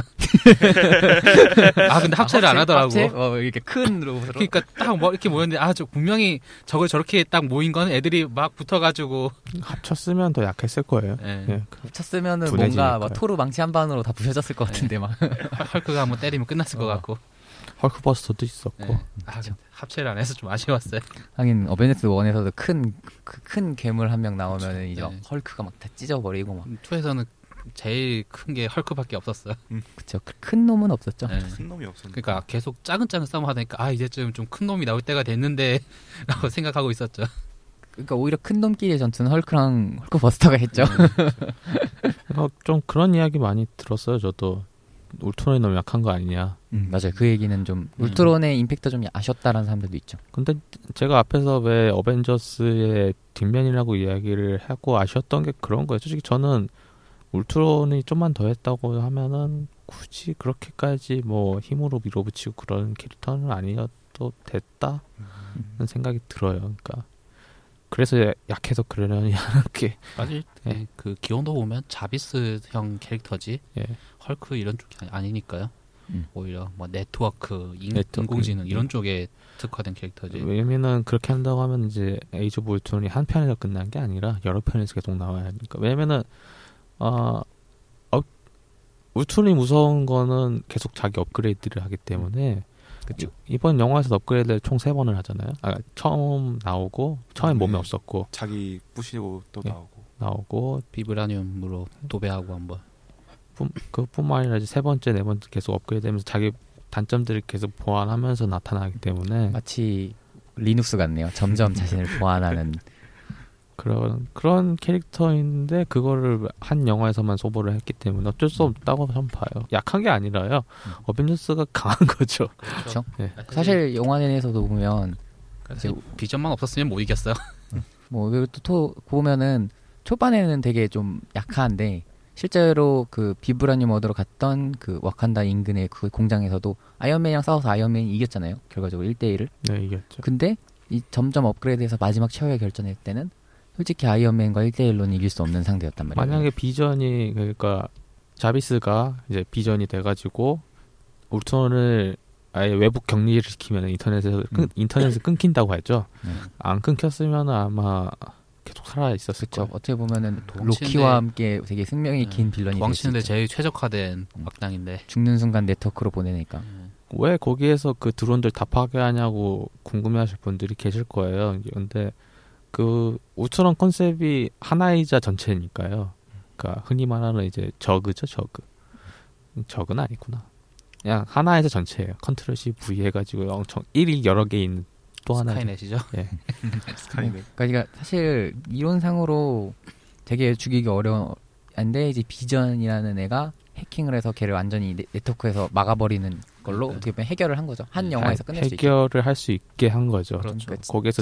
근데 합체를 안 하더라고.
합체? 이렇게 큰 로봇으로.
그러니까 딱 이렇게 모였는데 저 분명히 저걸 저렇게 딱 모인 건 애들이 막 붙어가지고
합쳤으면 더 약했을 거예요.
네.
예.
합쳤으면은 뭔가 막 토르 망치 한 방으로 다 부셔졌을 것 같은데 막.
헐크가 한번 때리면 끝났을 것 같고.
헐크버스터도 있었고.
네. 합체를 안 해서 좀 아쉬웠어요.
하긴 어벤져스 1에서도 큰 괴물 한 명 나오면은 이제
네.
헐크가 막 다 찢어버리고 막.
2에서는 제일 큰 게 헐크밖에 없었어요.
그쵸. 큰 놈은 없었죠.
네.
큰 놈이 없었는데.
그러니까 계속 작은 싸움 하다니까 이제쯤 좀 큰 놈이 나올 때가 됐는데 라고 생각하고 있었죠.
그러니까 오히려 큰 놈끼리의 전투는 헐크랑 헐크버스터가 했죠.
좀 그런 이야기 많이 들었어요. 저도 울트론이 너무 약한 거 아니냐.
맞아요. 그 얘기는 좀 울트론의 임팩트 좀 아쉬웠다라는 사람들도 있죠.
근데 제가 앞에서 왜 어벤져스의 뒷면이라고 이야기를 하고 아쉬웠던 게 그런 거예요. 솔직히 저는 울트론이 좀만 더 했다고 하면은 굳이 그렇게까지 뭐 힘으로 밀어붙이고 그런 캐릭터는 아니어도 됐다는 생각이 들어요. 그러니까 그래서 약해서 그러려니 하는 게
사실 그 기온도 보면 자비스형 캐릭터지 헐크 이런 쪽이 아니니까요. 오히려 뭐 네트워크, 인공지능 이런 쪽에 특화된 캐릭터지.
왜냐면은 그렇게 한다고 하면 이제 에이즈 오브 울트론이 한 편에서 끝난 게 아니라 여러 편에서 계속 나와야 하니까. 왜냐면은 울트론이 무서운 거는 계속 자기 업그레이드를 하기 때문에
그렇죠.
이번 영화에서 업그레이드를 총 3번을 하잖아요. 처음 나오고 처음엔 몸에 없었고
자기 부시고 또 나오고
나오고
비브라늄으로 도배하고 한번.
그뿐만 아니라 이제 세 번째, 네 번째 계속 업그레이드되면서 자기 단점들을 계속 보완하면서 나타나기 때문에
마치 리눅스 같네요. 점점 자신을 보완하는
그런 캐릭터인데 그거를 한 영화에서만 소보를 했기 때문에 어쩔 수 없다고 좀 봐요. 약한 게 아니라요. 어벤져스가 강한 거죠.
그렇죠.
네.
사실 영화 내에서도 보면
이제 비전만 없었으면 못 이겼어요.
뭐 그리고 또 보면은 초반에는 되게 좀 약한데 실제로 그 비브라늄 얻으러 갔던 그 와칸다 인근의 그 공장에서도 아이언맨이랑 싸워서 아이언맨이 이겼잖아요. 결과적으로 1대1을.
네, 이겼죠.
근데 이 점점 업그레이드해서 마지막 최후의 결전일 때는 솔직히 아이언맨과 1대1로는 이길 수 없는 상대였단 말이에요.
만약에 비전이 그러니까 자비스가 이제 비전이 돼가지고 울트론을 아예 외부 격리를 시키면 인터넷을 끊긴다고 했죠. 안 끊겼으면 아마 계속 살아 있었을 거예요.
어떻게 보면은 로키와 함께 되게 승명이 긴 빌런이
도망치는데 제일 최적화된 악당인데
죽는 순간 네트워크로 보내니까.
왜 거기에서 그 드론들 다 파괴하냐고 궁금해하실 분들이 계실 거예요. 근데 그 울트론 컨셉이 하나이자 전체니까요. 그러니까 흔히 말하는 이제 저그죠, 저그. 저그는 아니구나. 그냥 하나이자 전체예요. 컨트롤 C V 해가지고 엄청 1이 여러 개 있는 또 하나.
스카이넷이죠.
예.
스카이넷.
그러니까 사실 이론상으로 되게 죽이기 어려운데 이제 비전이라는 애가 해킹을 해서 걔를 완전히 네트워크에서 막아버리는 걸로 어떻게 보면 해결을 한 거죠. 한 영화에서 끝낼 수 있게.
해결을 할 수 있게 한 거죠.
그렇죠.
거기에서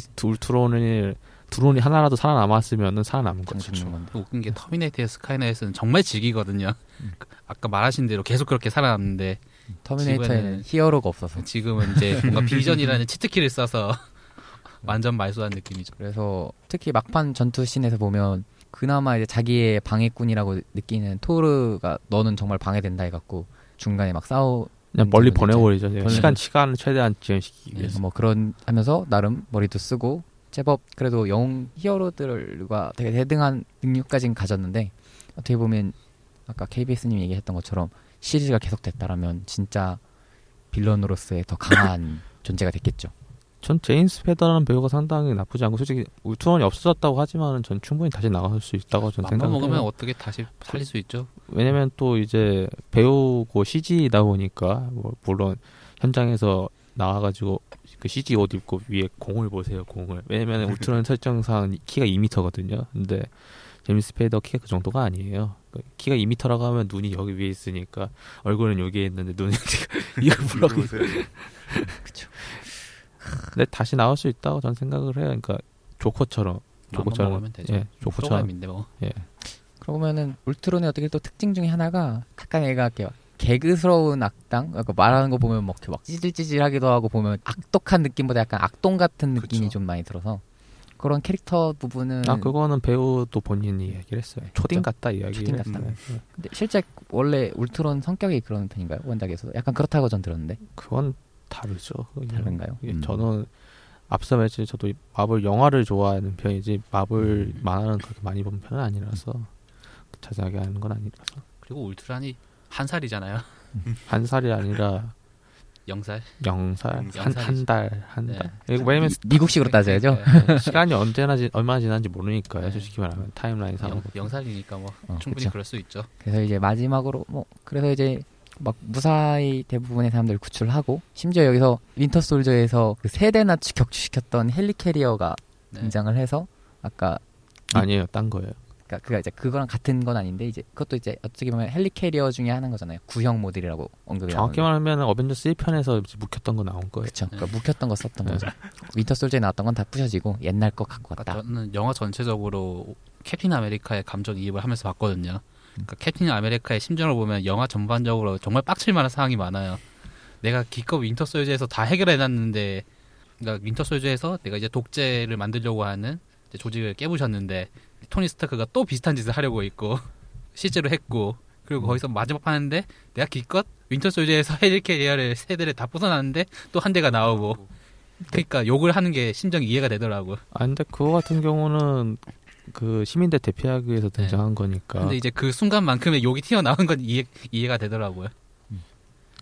드론이 하나라도 살아남았으면은 살아남은 거죠.
웃긴 게 터미네이터의 스카이넷은 정말 질기거든요. 아까 말하신 대로 계속 그렇게 살아남는데
터미네이터에는 히어로가 없어서
지금은 이제 뭔가 비전이라는 치트키를 써서 완전 말소한 느낌이죠.
그래서 특히 막판 전투 씬에서 보면 그나마 이제 자기의 방해꾼이라고 느끼는 토르가 너는 정말 방해된다 해갖고 중간에 막
그냥 멀리 보내버리죠. 시간을 최대한 지연시키기 위해서.
뭐 그런 하면서 나름 머리도 쓰고 제법 그래도 영웅 히어로들과 되게 대등한 능력까지는 가졌는데 어떻게 보면 아까 KBS님 얘기했던 것처럼 시리즈가 계속됐다라면 진짜 빌런으로서의 더 강한 존재가 됐겠죠.
전 제임스 패더라는 배우가 상당히 나쁘지 않고 솔직히 울트론이 없어졌다고 하지만 전 충분히 다시 나갈 수 있다고 저는 생각해요.
먹으면 어떻게 다시 살릴 수 있죠.
왜냐면 또 이제 배우고 CG이다 보니까 물론 현장에서 나와가지고 그 CG 옷 입고 위에 공을 보세요. 공을. 왜냐면 울트론 설정상 키가 2m거든요. 근데 제임스 패더 키가 그 정도가 아니에요. 키가 2m라고 하면 눈이 여기 위에 있으니까 얼굴은 여기에 있는데 눈이 이거 물어보고
그렇죠.
근데 다시 나올 수 있다고 저는 생각을 해요. 그러니까 조커처럼
먹으면 되죠.
예, 조커처럼.
뭐.
예.
그러면은 울트론의 어떻게 또 특징 중에 하나가 약간 얘가 개그스러운 악당, 그러니까 말하는 거 보면 막 찌질찌질하기도 하고 보면 악독한 느낌보다 약간 악동 같은 느낌이 좀 많이 들어서 그런 캐릭터 부분은
그거는 배우도 본인이 얘기를 했어요. 초딩 같다 이야기를
초딩 같다.
했어요.
근데 실제 원래 울트론 성격이 그런 편인가요? 원작에서 약간 그렇다고 전 들었는데
그건 다르죠.
다른가요?
저는 앞서 말했듯이 저도 마블 영화를 좋아하는 편이지 마블 만화는 그렇게 많이 본 편은 아니라서 자세하게 하는 건 아니라서.
그리고 울트란이 한 살이잖아요.
한 살이 아니라
0살?
한 달. 네. 왜냐면
미국식으로 따져야죠.
시간이 얼마나 지난지 모르니까요. 솔직히 말하면 타임라인상
0살이니까 뭐 충분히
그쵸.
그럴 수 있죠.
그래서 이제 마지막으로 그래서 이제 막 무사히 대부분의 사람들 구출하고 심지어 여기서 윈터 솔저에서 그 세대나 격추시켰던 헬리캐리어가 등장을 해서 아까
아니에요, 딴 거예요.
그러니까 이제 그거랑 같은 건 아닌데 이제 그것도 이제 어떻게 보면 헬리캐리어 중에 하나인 거잖아요. 구형 모델이라고 언급이
정확히 말하면 어벤져스 1편에서 묵혔던 거 나온 거예요.
그렇죠. 그러니까 묵혔던 거 썼던 거죠. 윈터 솔저에 나왔던 건 다 부셔지고 옛날 거 갖고 왔다.
저는 영화 전체적으로 캡틴 아메리카의 감정 이입을 하면서 봤거든요. 그러니까 캡틴 아메리카의 심정을 보면 영화 전반적으로 정말 빡칠 만한 상황이 많아요. 내가 기껏 윈터 솔저에서 다 해결해놨는데, 그러니까 윈터 솔저에서 내가 이제 독재를 만들려고 하는 이제 조직을 깨부셨는데 토니 스타크가 또 비슷한 짓을 하려고 있고 실제로 했고 그리고 거기서 마지막 하는데 내가 기껏 윈터 솔저에서 헬리캐리어를 세대를 다 부숴놨는데 또 한 대가 나오고 그러니까 욕을 하는 게 심정이 이해가 되더라고요.
근데 그거 같은 경우는 그 시민들 대피하기 위해서 등장한 거니까.
근데 이제 그 순간만큼의 욕이 튀어나온 건 이해가 되더라고요.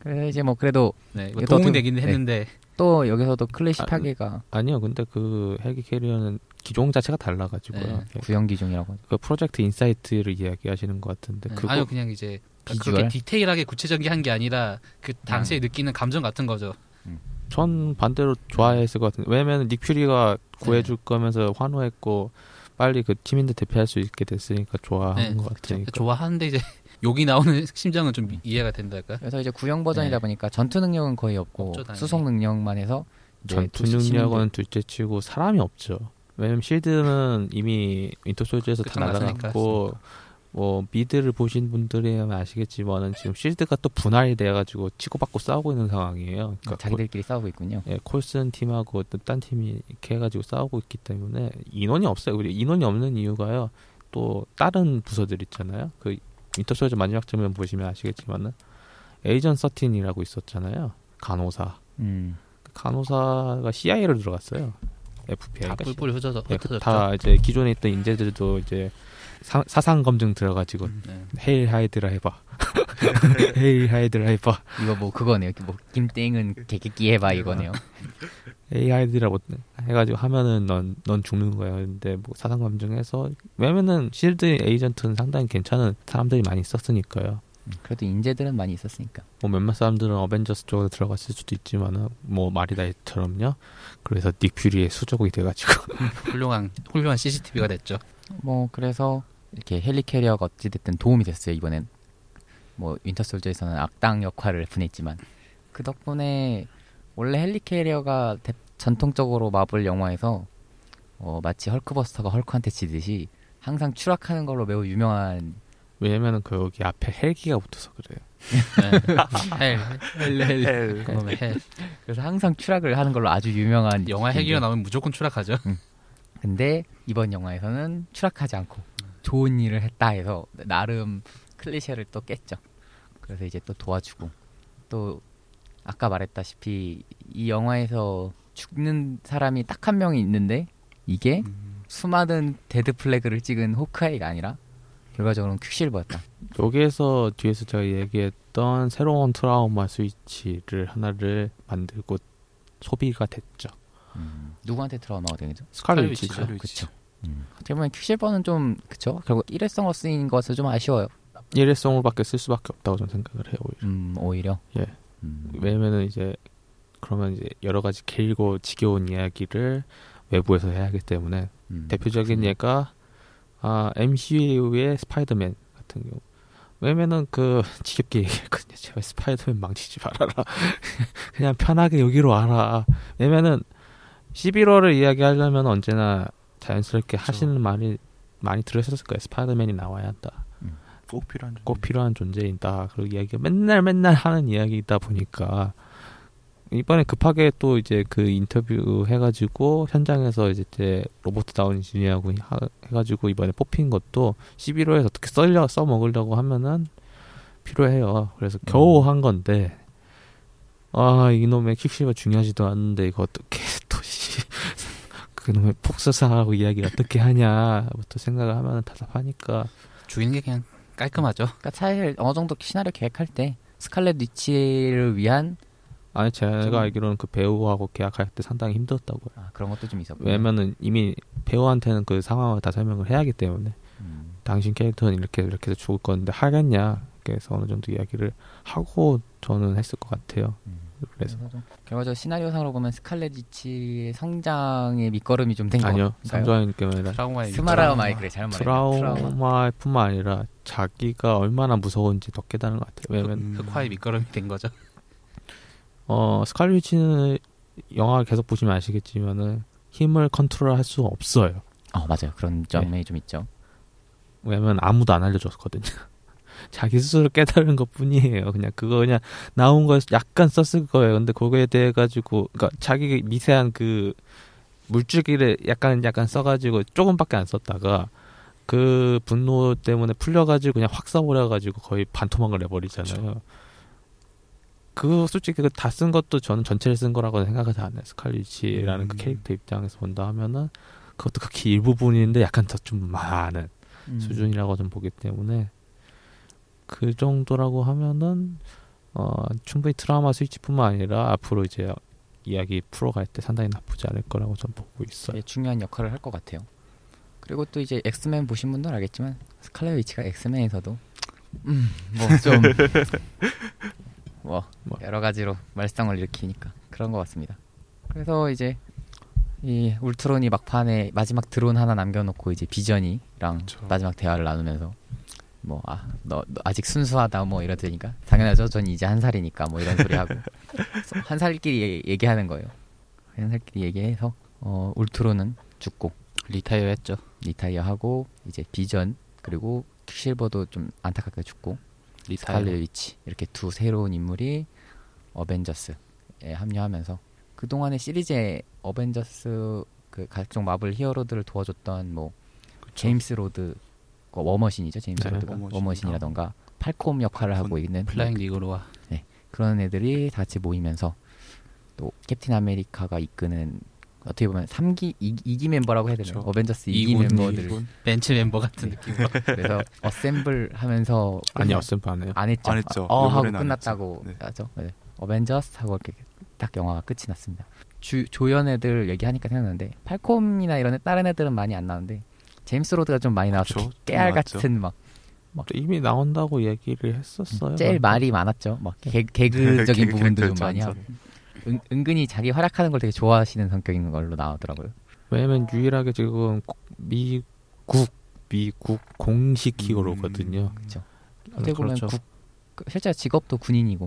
그래서 이제 뭐 그래도
네,
이거
도움이
또
되긴
네.
했는데
또 여기서도 클래식하게가
아니요, 근데 그 헬기 캐리어는 기종 자체가 달라가지고요.
네.
구형 기종이라고 하죠.
그 프로젝트 인사이트를 이야기하시는 것 같은데
네,
그거
아니요 그냥 이제
비주얼?
그렇게 디테일하게 구체적인 한 게 아니라 그 당시에 느끼는 감정 같은 거죠.
전 반대로 좋아했을 것 같은데 왜냐면 닉 퓨리가 구해줄 거면서 환호했고 빨리 그 팀인들 대표할 수 있게 됐으니까 좋아하는 것 같으니까.
좋아하는데 이제 욕이 나오는 심정은 좀 이해가 된달까.
그래서 이제 구형 버전이다
네.
보니까 전투 능력은 거의 없고
없죠, 당연히.
수송 능력만 해서 이제
전투
두
능력은 둘째치고 사람이 없죠. 왜냐면 실드는 이미 윈터 솔저에서 다
끝났으니까.
날아갔고 뭐 미드를 보신 분들이면 아시겠지만은 지금 실드가 또 분할이 돼가지고 치고받고 싸우고 있는 상황이에요. 그러니까
자기들끼리 싸우고 있군요.
예, 콜슨 팀하고 딴 팀이 이렇게 해가지고 싸우고 있기 때문에 인원이 없어요. 우리 인원이 없는 이유가요. 또 다른 부서들 있잖아요. 그 윈터 솔저 마지막 장면 보시면 아시겠지만은 에이전 13이라고 있었잖아요. 간호사. 간호사가 CIA로 들어갔어요. FBI가
다 뿔뿔이 흩어졌죠.
다 이제 기존에 있던 인재들도 이제 사상 검증 들어가지고 헤일 하이드라 해봐. 헤일 하이드라 해봐.
이거 뭐 그거네요. 뭐 김땡은 개개끼 해봐 이거네요.
헤일 하이드라 뭐 해가지고 하면은 넌 죽는 거야. 근데 뭐 사상 검증해서 왜냐면은 실드 에이전트는 상당히 괜찮은 사람들이 많이 있었으니까요.
그래도 인재들은 많이 있었으니까.
뭐 몇몇 사람들은 어벤져스 쪽으로 들어갔을 수도 있지만은 뭐 마리다이처럼요. 그래서 닉 퓨리의 수족이 돼가지고
훌륭한 CCTV가 됐죠.
뭐 그래서 이렇게 헬리 캐리어가 어찌됐든 도움이 됐어요 이번엔. 뭐 윈터 솔저에서는 악당 역할을 분했지만 그 덕분에 원래 헬리 캐리어가 전통적으로 마블 영화에서 마치 헐크버스터가 헐크한테 치듯이 항상 추락하는 걸로 매우 유명한.
왜냐면은 그 여기 앞에 헬기가 붙어서 그래요.
헬. 그놈의 헬.
그래서 항상 추락을 하는 걸로 아주 유명한.
영화 헬기가 나오면 무조건 추락하죠.
근데 이번 영화에서는 추락하지 않고 좋은 일을 했다 해서 나름 클리셰를 또 깼죠. 그래서 이제 또 도와주고 또 아까 말했다시피 이 영화에서 죽는 사람이 딱 한 명이 있는데 이게 수많은 데드 플래그를 찍은 호크아이가 아니라 결과적으로는 퀵실버였다.
여기에서 뒤에서 제가 얘기했던 새로운 트라우마 스위치를 하나를 만들고 소비가 됐죠.
누구한테 트라우마가 되겠죠?
스칼렛 위치죠.
그렇죠. 어떻게 보면 퀵실버는 좀 그쵸. 결국 일회성으로 쓰인 것은 좀 아쉬워요.
일회성으로밖에 쓸 수밖에 없다고 저는 생각을 해요.
오히려.
예. 왜냐면은 이제 그러면 이제 여러 가지 길고 지겨운 이야기를 외부에서 해야 하기 때문에 대표적인 예가 MCU의 스파이더맨 같은 경우. 왜냐면은 그 지겹게 얘기했거든요. 제발 스파이더맨 망치지 말아라. 그냥 편하게 여기로 와라. 왜냐면은 11월을 이야기하려면 언제나 자연스럽게 그렇죠. 하시는 말이 많이 들으셨을 거예요. 스파이더맨이 나와야 한다. 꼭 필요한 존재이다. 그리고 이야기가 맨날 하는 이야기이다 보니까 이번에 급하게 또 이제 그 인터뷰 해가지고 현장에서 이제 로버트 다우니 주니어하고 해가지고 이번에 뽑힌 것도 11호에서 어떻게 써먹으려고 하면은 필요해요. 그래서 겨우 한 건데 이놈의 퀵실버 중요하지도 않은데 이거 어떻게 또 그놈의 폭스사하고 이야기 어떻게 하냐부터 생각을 하면은 답답하니까
죽이는 게 그냥 깔끔하죠.
그러니까 사실 어느 정도 시나리오 계획할 때 스칼렛 위치를 위한
아니 제가 알기로는 그 배우하고 계약할 때 상당히 힘들었다고요.
그런 것도 좀 있었고.
왜냐면은 이미 배우한테는 그 상황을 다 설명을 해야 하기 때문에 당신 캐릭터는 이렇게 해서 죽을 건데 하겠냐. 그래서 어느 정도 이야기를 하고 저는 했을 것 같아요. 그래서
결과적으로 시나리오상으로 보면 스칼렛 위치의 성장의 밑거름이 좀 된 거
아니요. 성장의 경우에는
스마라마이 그래 잘못 말했네.
트라우마뿐만 아니라 자기가 얼마나 무서운지 더 깨달은 것 같아요. 왜냐면
흑화의 밑거름이 된 거죠.
스칼렛 위치는 영화 계속 보시면 아시겠지만은 힘을 컨트롤할 수 없어요.
맞아요. 그런 점이 좀 있죠.
왜냐면 아무도 안 알려줬거든요. 자기 스스로 깨달은 것 뿐이에요. 그냥 나온 거 약간 썼을 거예요. 근데 그거에 대해 가지고, 그러니까 자기 미세한 그 물줄기를 약간 써가지고 조금밖에 안 썼다가 그 분노 때문에 풀려가지고 그냥 확 써버려가지고 거의 반토막을 내버리잖아요. 그렇죠. 그거 솔직히 다 쓴 것도 저는 전체를 쓴 거라고 생각을 안 해요. 스칼렛이라는 그 캐릭터 입장에서 본다 하면은 그것도 극히 일부분인데 약간 더 좀 많은 수준이라고 좀 보기 때문에 그 정도라고 하면은 충분히 트라우마 스위치뿐만 아니라 앞으로 이제 이야기 풀어갈 때 상당히 나쁘지 않을 거라고 전 보고 있어요.
되게 중요한 역할을 할 것 같아요. 그리고 또 이제 엑스맨 보신 분들은 알겠지만 스칼렛 위치가 엑스맨에서도 뭐좀 여러 가지로 말썽을 일으키니까 그런 것 같습니다. 그래서 이제 이 울트론이 막판에 마지막 드론 하나 남겨놓고 이제 비전이랑
그쵸.
마지막 대화를 나누면서 너 아직 순수하다 뭐 이러더니까 당연하죠. 전 이제 1살이니까 뭐 이런 소리 하고 1살끼리 얘기하는 거예요. 1살끼리 얘기해서 울트론은 죽고
리타이어 했죠.
리타이어하고 이제 비전 그리고 퀵실버도 좀 안타깝게 죽고
리타이어.
스칼렛 위치 이렇게 두 새로운 인물이 어벤져스에 합류하면서 그동안의 시리즈의 어벤져스 그 각종 마블 히어로들을 도와줬던 뭐 제임스 로드 워머신이죠. 제임스
네,
로드가 워머신이라던가 팔콤 역할을 하고 있는
플라잉 리그로와
그런 애들이 다 같이 모이면서 또 캡틴 아메리카가 이끄는 어떻게 보면 2기 멤버라고 해야 되나요?
그렇죠.
어벤져스 2기
이군,
멤버들
벤치 멤버 같은 느낌으로.
그래서 어셈블 하면서
아니 어셈플 안 해요.
안 했죠.
안 했죠.
하고
요번에는 안
끝났다고
했죠. 네.
하죠. 네. 어벤져스 하고 이렇게 딱 영화가 끝이 났습니다. 조연 애들 얘기하니까 생각나는데 팔콤이나 이런 다른 애들은 많이 안 나오는데 제임스 로드가 좀 많이 나와서
그쵸,
깨알
나왔죠.
같은 막
이미 나온다고 얘기를 했었어요.
제일 말이 많았죠. 막 개그적인 부분도 좀 많이 하고
완전.
은근히 자기 활약하는 걸 되게 좋아하시는 성격인 걸로 나오더라고요.
왜냐면 유일하게 지금 미국 공식 히어로거든요.
그렇죠. 어떻게 보면
그렇죠.
실제 직업도 군인이고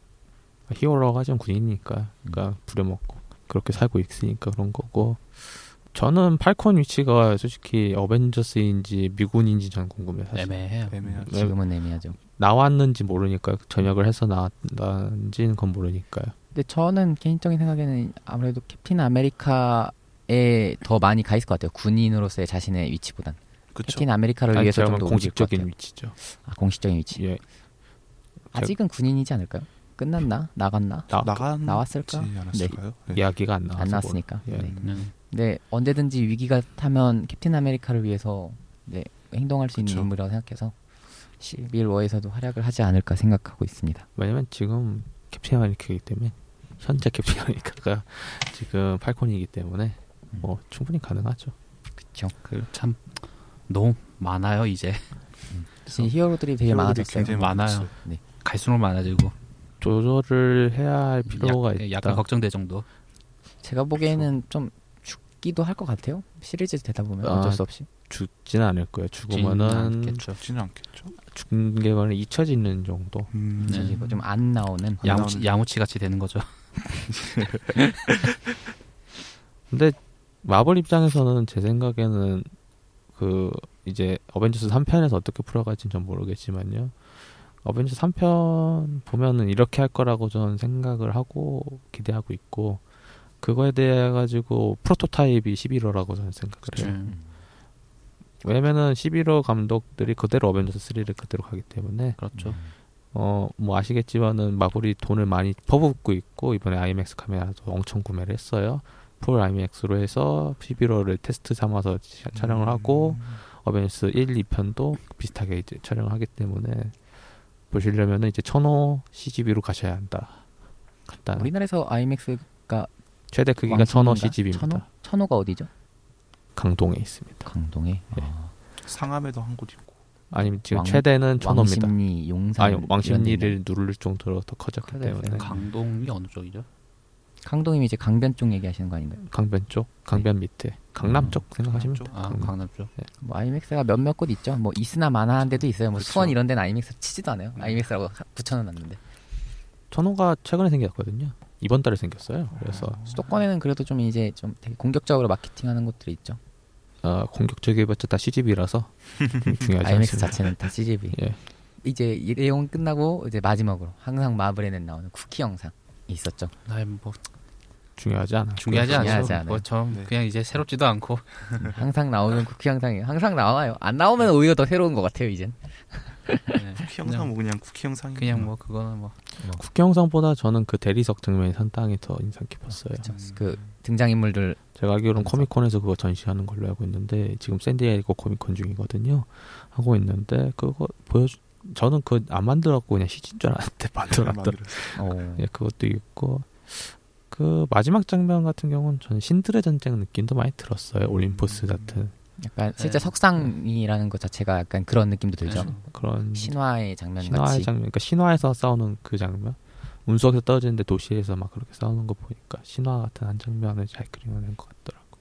히어로가 좀 군이니까 그러니까 부려먹고 그렇게 살고 있으니까 그런 거고. 저는 팔콘 위치가 솔직히 어벤져스인지 미군인지 전 궁금해요. 사실.
애매해요.
애매하죠.
지금은 애매하죠.
나왔는지 모르니까 전역을 해서 나왔는지는 그건 모르니까요.
근데 저는 개인적인 생각에는 아무래도 캡틴 아메리카에 더 많이 가 있을 것 같아요. 군인으로서의 자신의 위치보단.
그쵸.
캡틴 아메리카를 위해서 좀 더 옮길 것
공식적인
같아요.
위치죠.
공식적인 위치.
예.
아직은 군인이지 않을까요? 끝났나? 나갔나? 나왔을까?
않았을까요? 네.
이야기가 안 나와서
안 나왔으니까.
예.
네.
음.
네, 언제든지 위기가 타면 캡틴 아메리카를 위해서 행동할 수 있는
그쵸.
인물이라고 생각해서 11월에서도 활약을 하지 않을까 생각하고 있습니다.
왜냐면 지금 캡틴 아메리카이기 때문에 현재 캡틴 아메리카가 지금 팔콘이기 때문에 뭐 충분히 가능하죠.
그렇죠.
참 너무 많아요 이제.
지금 히어로들이 되게
히어로들이
많아졌어요.
굉장히
많아요.
많았어요.
갈수록 많아지고
조절을 해야 할 필요가 있다.
약간 걱정될 정도.
제가 보기에는 좀 죽기도 할 것 같아요. 시리즈 되다 보면
아,
어쩔 수 없이.
죽지는 않을 거예요. 죽으면은
않겠죠.
죽지는 않겠죠.
죽는 게 아니라 잊혀지는 정도.
네.
그리고 좀 안 나오는
야무치 같이 되는 거죠.
근데 마블 입장에서는 제 생각에는 그 이제 어벤져스 3편에서 어떻게 풀어갈지는 전 모르겠지만요. 어벤져스 3편 보면은 이렇게 할 거라고 저는 생각을 하고 기대하고 있고 그거에 대해 가지고 프로토타입이 11호라고 저는 생각을 해요. 왜냐면은 11호 감독들이 그대로 어벤져스 3를 그대로 가기 때문에
그렇죠.
뭐 아시겠지만은 마블이 돈을 많이 퍼붓고 있고 이번에 IMAX 카메라도 엄청 구매를 했어요. 풀 IMAX로 해서 11호를 테스트 삼아서 촬영을 하고 어벤져스 1, 2편도 비슷하게 이제 촬영을 하기 때문에 보시려면은 이제 1000호 CGV로 가셔야 한다. 간단한.
우리나라에서 IMAX가
최대 크기가 1000호 CGV입니다.
1000호가 어디죠?
강동에 있습니다.
강동에.
네.
상암에도 한 곳 있고.
아니면 지금 최대는 1000호입니다.
왕십리, 용산.
아니 왕십리를 누를 정도로 더 커졌기
커졌어요.
때문에
강동이 어느 쪽이죠?
강동이면 이제 강변 쪽 얘기하시는 거 아닌가요?
강변 쪽, 강변 밑에, 강남 쪽 생각하시면
강남
돼요.
아 강남 쪽.
뭐 아이맥스가 몇몇 곳 있죠. 뭐 있으나 마나한 데도 있어요. 뭐
그쵸.
수원 이런 데는 아이맥스 치지도 않아요. 아이맥스라고 붙여놨는데
1000호가 최근에 생겼거든요. 이번 달에 생겼어요. 그래서
수도권에는 그래도 좀 이제 좀 되게 공격적으로 마케팅하는 곳들이 있죠.
공격적이어봤자 다 CGV라서 중요하지
아이맥스
않습니다.
자체는 다 CGV.
예.
이제 이 내용 끝나고 이제 마지막으로 항상 마블에는 나오는 쿠키 영상이 있었죠.
뭐
중요하지 않아.
중요하지
중요하지
않죠.
않아요.
뭐좀
네.
그냥 이제 새롭지도 않고
항상 나오는 쿠키 영상이 항상 나와요. 안 나오면 오히려 더 새로운 것 같아요. 이젠.
네.
쿠키 영상 뭐 그냥 쿠키 영상이
그냥 뭐 그거는 뭐
국회 영상보다 저는 그 대리석 장면이 상당히 더 인상 깊었어요.
그쵸. 그 등장인물들
제가 알기로는 코미콘에서 그거 전시하는 걸로 알고 있는데 지금 샌디에이고 코미콘 중이거든요. 하고 있는데 그거 저는 그거 안 만들었고 그냥 CG인 줄 알았는데 만들었더라.
어.
예, 그것도 있고 그 마지막 장면 같은 경우는 저는 신들의 전쟁 느낌도 많이 들었어요. 올림포스 같은
약간 실제 석상이라는 것 자체가 약간 그런 느낌도 들죠.
그런
신화의 장면
신화의
같이.
장면, 그러니까 신화에서 싸우는 그 장면, 운석에서 떨어지는데 도시에서 막 그렇게 싸우는 거 보니까 신화 같은 한 장면을 잘 그려낸 것 같더라고요.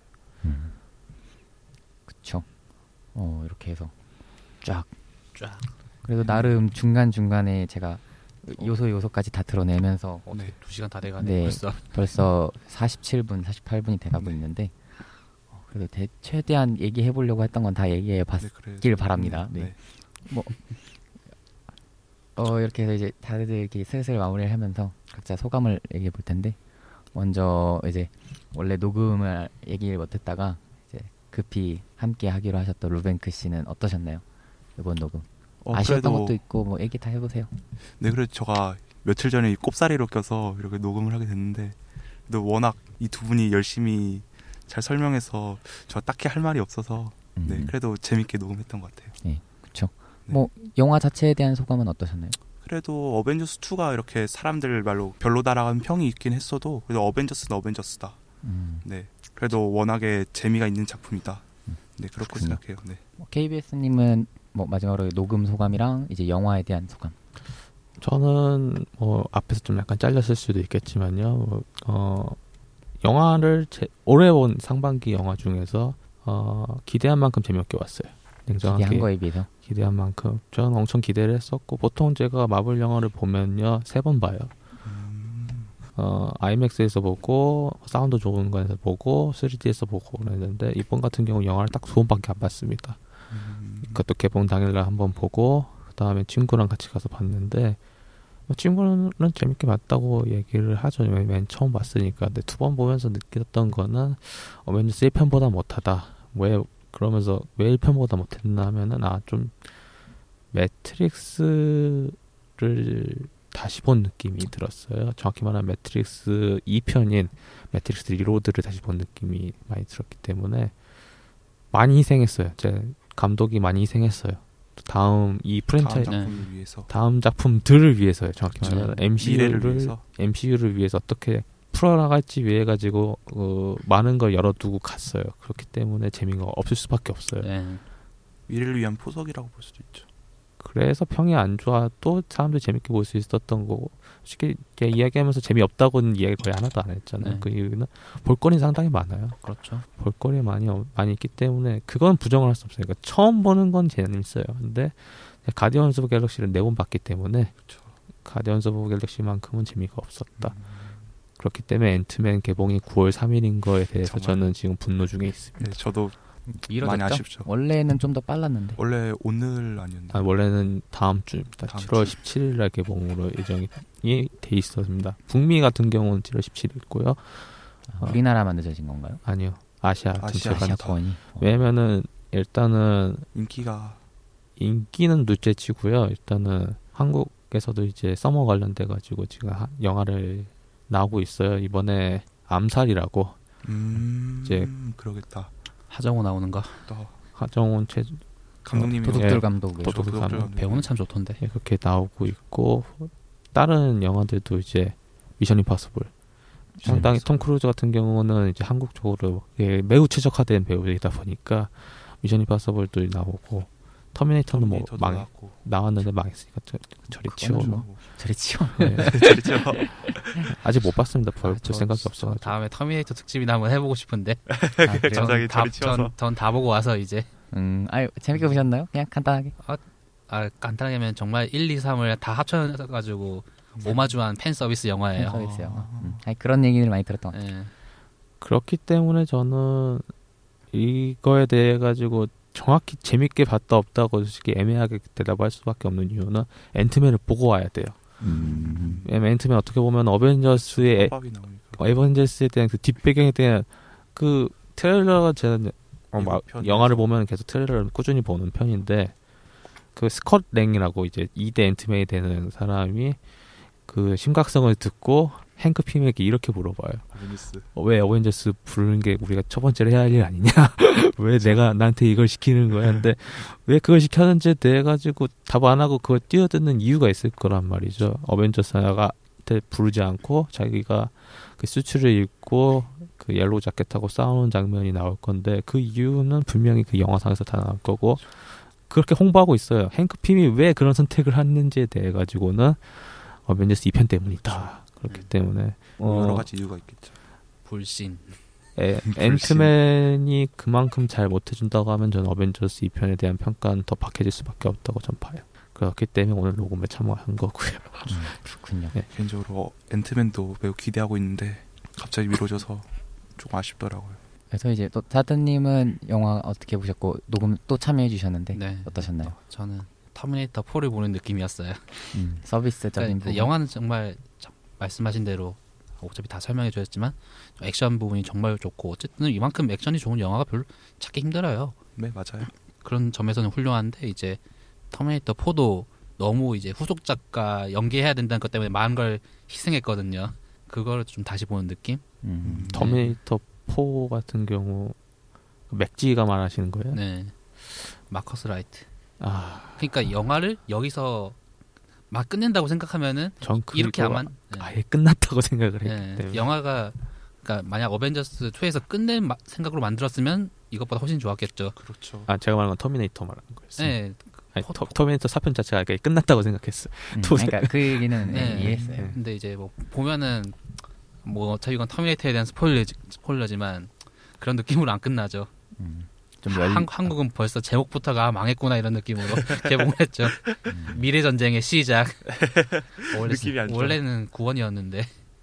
그쵸. 이렇게 해서 쫙. 그래도 나름 중간 중간에 제가 요소까지 다 드러내면서
네, 2시간 다 돼가네
네.
벌써.
47분, 48분이 돼가고 있는데 그래도 최대한 얘기해 보려고 했던 건 다 얘기해 봤길 바랍니다. 네. 이렇게 해서 이제 다들 이렇게 슬슬 마무리를 하면서 각자 소감을 얘기해 볼 텐데 먼저 이제 원래 녹음을 얘기를 못했다가 이제 급히 함께 하기로 하셨던 루벤크 씨는 어떠셨나요? 이번 녹음 아쉬웠던 것도 있고 뭐 얘기 다 해보세요.
네, 그래도 제가 며칠 전에 꼽사리로 껴서 이렇게 녹음을 하게 됐는데 또 워낙 이 두 분이 열심히 잘 설명해서 저 딱히 할 말이 없어서 네, 그래도 재밌게 녹음했던 것 같아요.
네, 그렇죠.
네.
뭐 영화 자체에 대한 소감은 어떠셨나요?
그래도 어벤져스 2가 이렇게 사람들 말로 별로다라는 평이 있긴 했어도 그래도 어벤져스는 어벤져스다. 네, 그래도 워낙에 재미가 있는 작품이다. 네, 그렇게
그렇군요.
생각해요. 네.
KBS님은 뭐 마지막으로 녹음 소감이랑 이제 영화에 대한 소감.
저는 뭐 앞에서 좀 약간 잘렸을 수도 있겠지만요. 영화를 올해 본 상반기 영화 중에서 기대한 만큼 재미없게 봤어요. 냉정하게
기대한 거에 비해서.
기대한 만큼 저는 엄청 기대를 했었고 보통 제가 마블 영화를 보면요 3번 봐요. 아이맥스에서 보고 사운드 좋은 거에서 보고 3D에서 보고 그랬는데 이번 같은 경우 영화를 딱 2번밖에 안 봤습니다. 그것도 개봉 당일날 한번 보고 그 다음에 친구랑 같이 가서 봤는데 친구는 재밌게 봤다고 얘기를 하죠. 맨 처음 봤으니까. 근데 2번 보면서 느꼈던 거는 어벤져스 1편보다 못하다. 그러면서 왜 1편보다 못했나 하면은 좀 매트릭스를 다시 본 느낌이 들었어요. 정확히 말하면 매트릭스 2편인 매트릭스 리로드를 다시 본 느낌이 많이 들었기 때문에 많이 희생했어요. 제 감독이 많이 희생했어요. 다음 이 프랜차이즈 다음 작품들을 위해서요. 정확히 말하면 MCU를 위해서 어떻게 풀어나갈지 위해 가지고 많은 걸 열어두고 갔어요. 그렇기 때문에 재미가 없을 수밖에 없어요.
네.
미래를 위한 포석이라고 볼 수도 있죠.
그래서 평이 안 좋아도 사람들이 재밌게 볼 수 있었던 거고 쉽게 이야기하면서 재미없다고는 이야기 거의 하나도 안 했잖아요.
네.
그 이유는 볼거리 상당히 많아요.
그렇죠.
볼거리 많이 있기 때문에 그건 부정을 할 수 없어요. 그러니까 처음 보는 건 재밌어요. 근데 가디언즈 오브 갤럭시를 4번 봤기 때문에
그쵸.
가디언즈 오브 갤럭시만큼은 재미가 없었다. 그렇기 때문에 앤트맨 개봉이 9월 3일인 거에 대해서 저는 지금 분노 중에 있습니다.
네, 저도
미뤄졌죠?
많이 아쉽죠.
원래는 좀 더 빨랐는데.
원래 오늘 아니었나요?
원래는 다음 주입니다.
다음
7월
주.
17일 날 개봉으로 예정이 돼 있었습니다. 북미 같은 경우는 7월 17일이고요.
우리나라만 늦어진 건가요?
아니요. 아시아
아시아권이.
왜냐면은 일단은 인기는 둘째치고요. 일단은 한국에서도 이제 서머 관련돼 가지고 지금 영화를 나오고 있어요. 이번에 암살이라고 이제
그러겠다.
하정우 나오는가?
하정운
감독님이
도둑들 감독.
도둑들 감독.
배우는 참 좋던데.
그렇게 나오고 있고 다른 영화들도 이제 미션 임파서블 상당히 톰 크루즈 같은 경우는 이제 한국 쪽으로 매우 최적화된 배우이다 보니까 미션 임파서블도 나오고 터미네이터는 뭐 나왔는데 망했으니까 저리 치워.
저리 치워.
네.
저리 치워.
아직 못 봤습니다. 볼 생각이 없어가지고.
다음에 터미네이터 특집이나 한번 해보고 싶은데.
저장이 저리 치워서.
전 다 보고 와서 이제.
재밌게 보셨나요? 그냥 간단하게.
간단하게 하면 정말 1, 2, 3을 다 합쳐가지고 오마주한 팬 서비스 영화예요.
서비스 영화. 그런 얘기를 많이 들었던 것 같아요.
그렇기 때문에 저는 이거에 대해 가지고 정확히 재밌게 봤다 없다고 솔직히 애매하게 대답할 수밖에 없는 이유는 앤트맨을 보고 와야 돼요. 앤트맨 어떻게 보면 어벤져스에 대한 그 뒷배경에 대한 그 트레일러가 제가 영화를 보면 계속 트레일러를 꾸준히 보는 편인데 그 스콧 랭이라고 이제 2대 앤트맨이 되는 사람이 그 심각성을 듣고 행크 피맥이 이렇게 물어봐요.
어벤져스.
왜 어벤져스 부르는 게 우리가 첫 번째로 해야 할 일 아니냐? 왜 내가 나한테 이걸 시키는 거야? 근데 왜 그걸 시켰는지 대해가지고 답 안 하고 그걸 뛰어드는 이유가 있을 거란 말이죠. 어벤져스 하나한테 부르지 않고 자기가 그 수트를 입고 그 옐로우 자켓하고 싸우는 장면이 나올 건데 그 이유는 분명히 그 영화상에서 다 나올 거고 그렇게 홍보하고 있어요. 행크 핌이 왜 그런 선택을 했는지에 대해 가지고는 어벤져스 2편 때문이다. 그렇기 때문에
여러 가지 이유가 있겠죠.
불신.
앤트맨이 그만큼 잘 못해준다고 하면 저는 어벤져스 2편에 대한 평가는 더 박해질 수밖에 없다고 전 봐요. 그렇기 때문에 오늘 녹음에 참여한 거고요.
그렇군요.
네.
개인적으로 앤트맨도 매우 기대하고 있는데 갑자기 미뤄져서 조금 아쉽더라고요.
그래서 이제 또 사드님은 영화 어떻게 보셨고 녹음 또 참여해 주셨는데
네.
어떠셨나요?
저는 터미네이터 4를 보는 느낌이었어요.
서비스적인 부분.
영화는 정말 말씀하신 대로 어차피 다 설명해 주셨지만 액션 부분이 정말 좋고 어쨌든 이만큼 액션이 좋은 영화가 별로 찾기 힘들어요.
네, 맞아요.
그런 점에서는 훌륭한데 이제 터미네이터 4도 너무 이제 후속작과 연계해야 된다는 것 때문에 많은 걸 희생했거든요. 그걸 좀 다시 보는 느낌?
터미네이터 4 같은 경우 맥지가 말하시는 거예요?
네. 마커스 라이트.
아,
그러니까 영화를 여기서 막 끝낸다고 생각하면은
전
이렇게
그거
아마
아예 끝났다고 생각을 했기
네.
때문에
영화가 그러니까 만약 어벤져스 2에서 끝낸 생각으로 만들었으면 이것보다 훨씬 좋았겠죠.
그렇죠.
아 제가 말한 건 터미네이터 말하는 거였어요.
네.
아니, 터미네이터 4편 자체가 아예 끝났다고 생각했어.
그러니까 그 얘기는
네.
이해했어요.
근데 이제 뭐 보면은 뭐 어차피 이건 터미네이터에 대한 스포일러지만 그런 느낌으로 안 끝나죠.
좀
한국은 벌써 제목부터가 망했구나 이런 느낌으로 개봉을 했죠. 미래 전쟁의 시작.
느낌이 안 좋아.
원래는 9원이었는데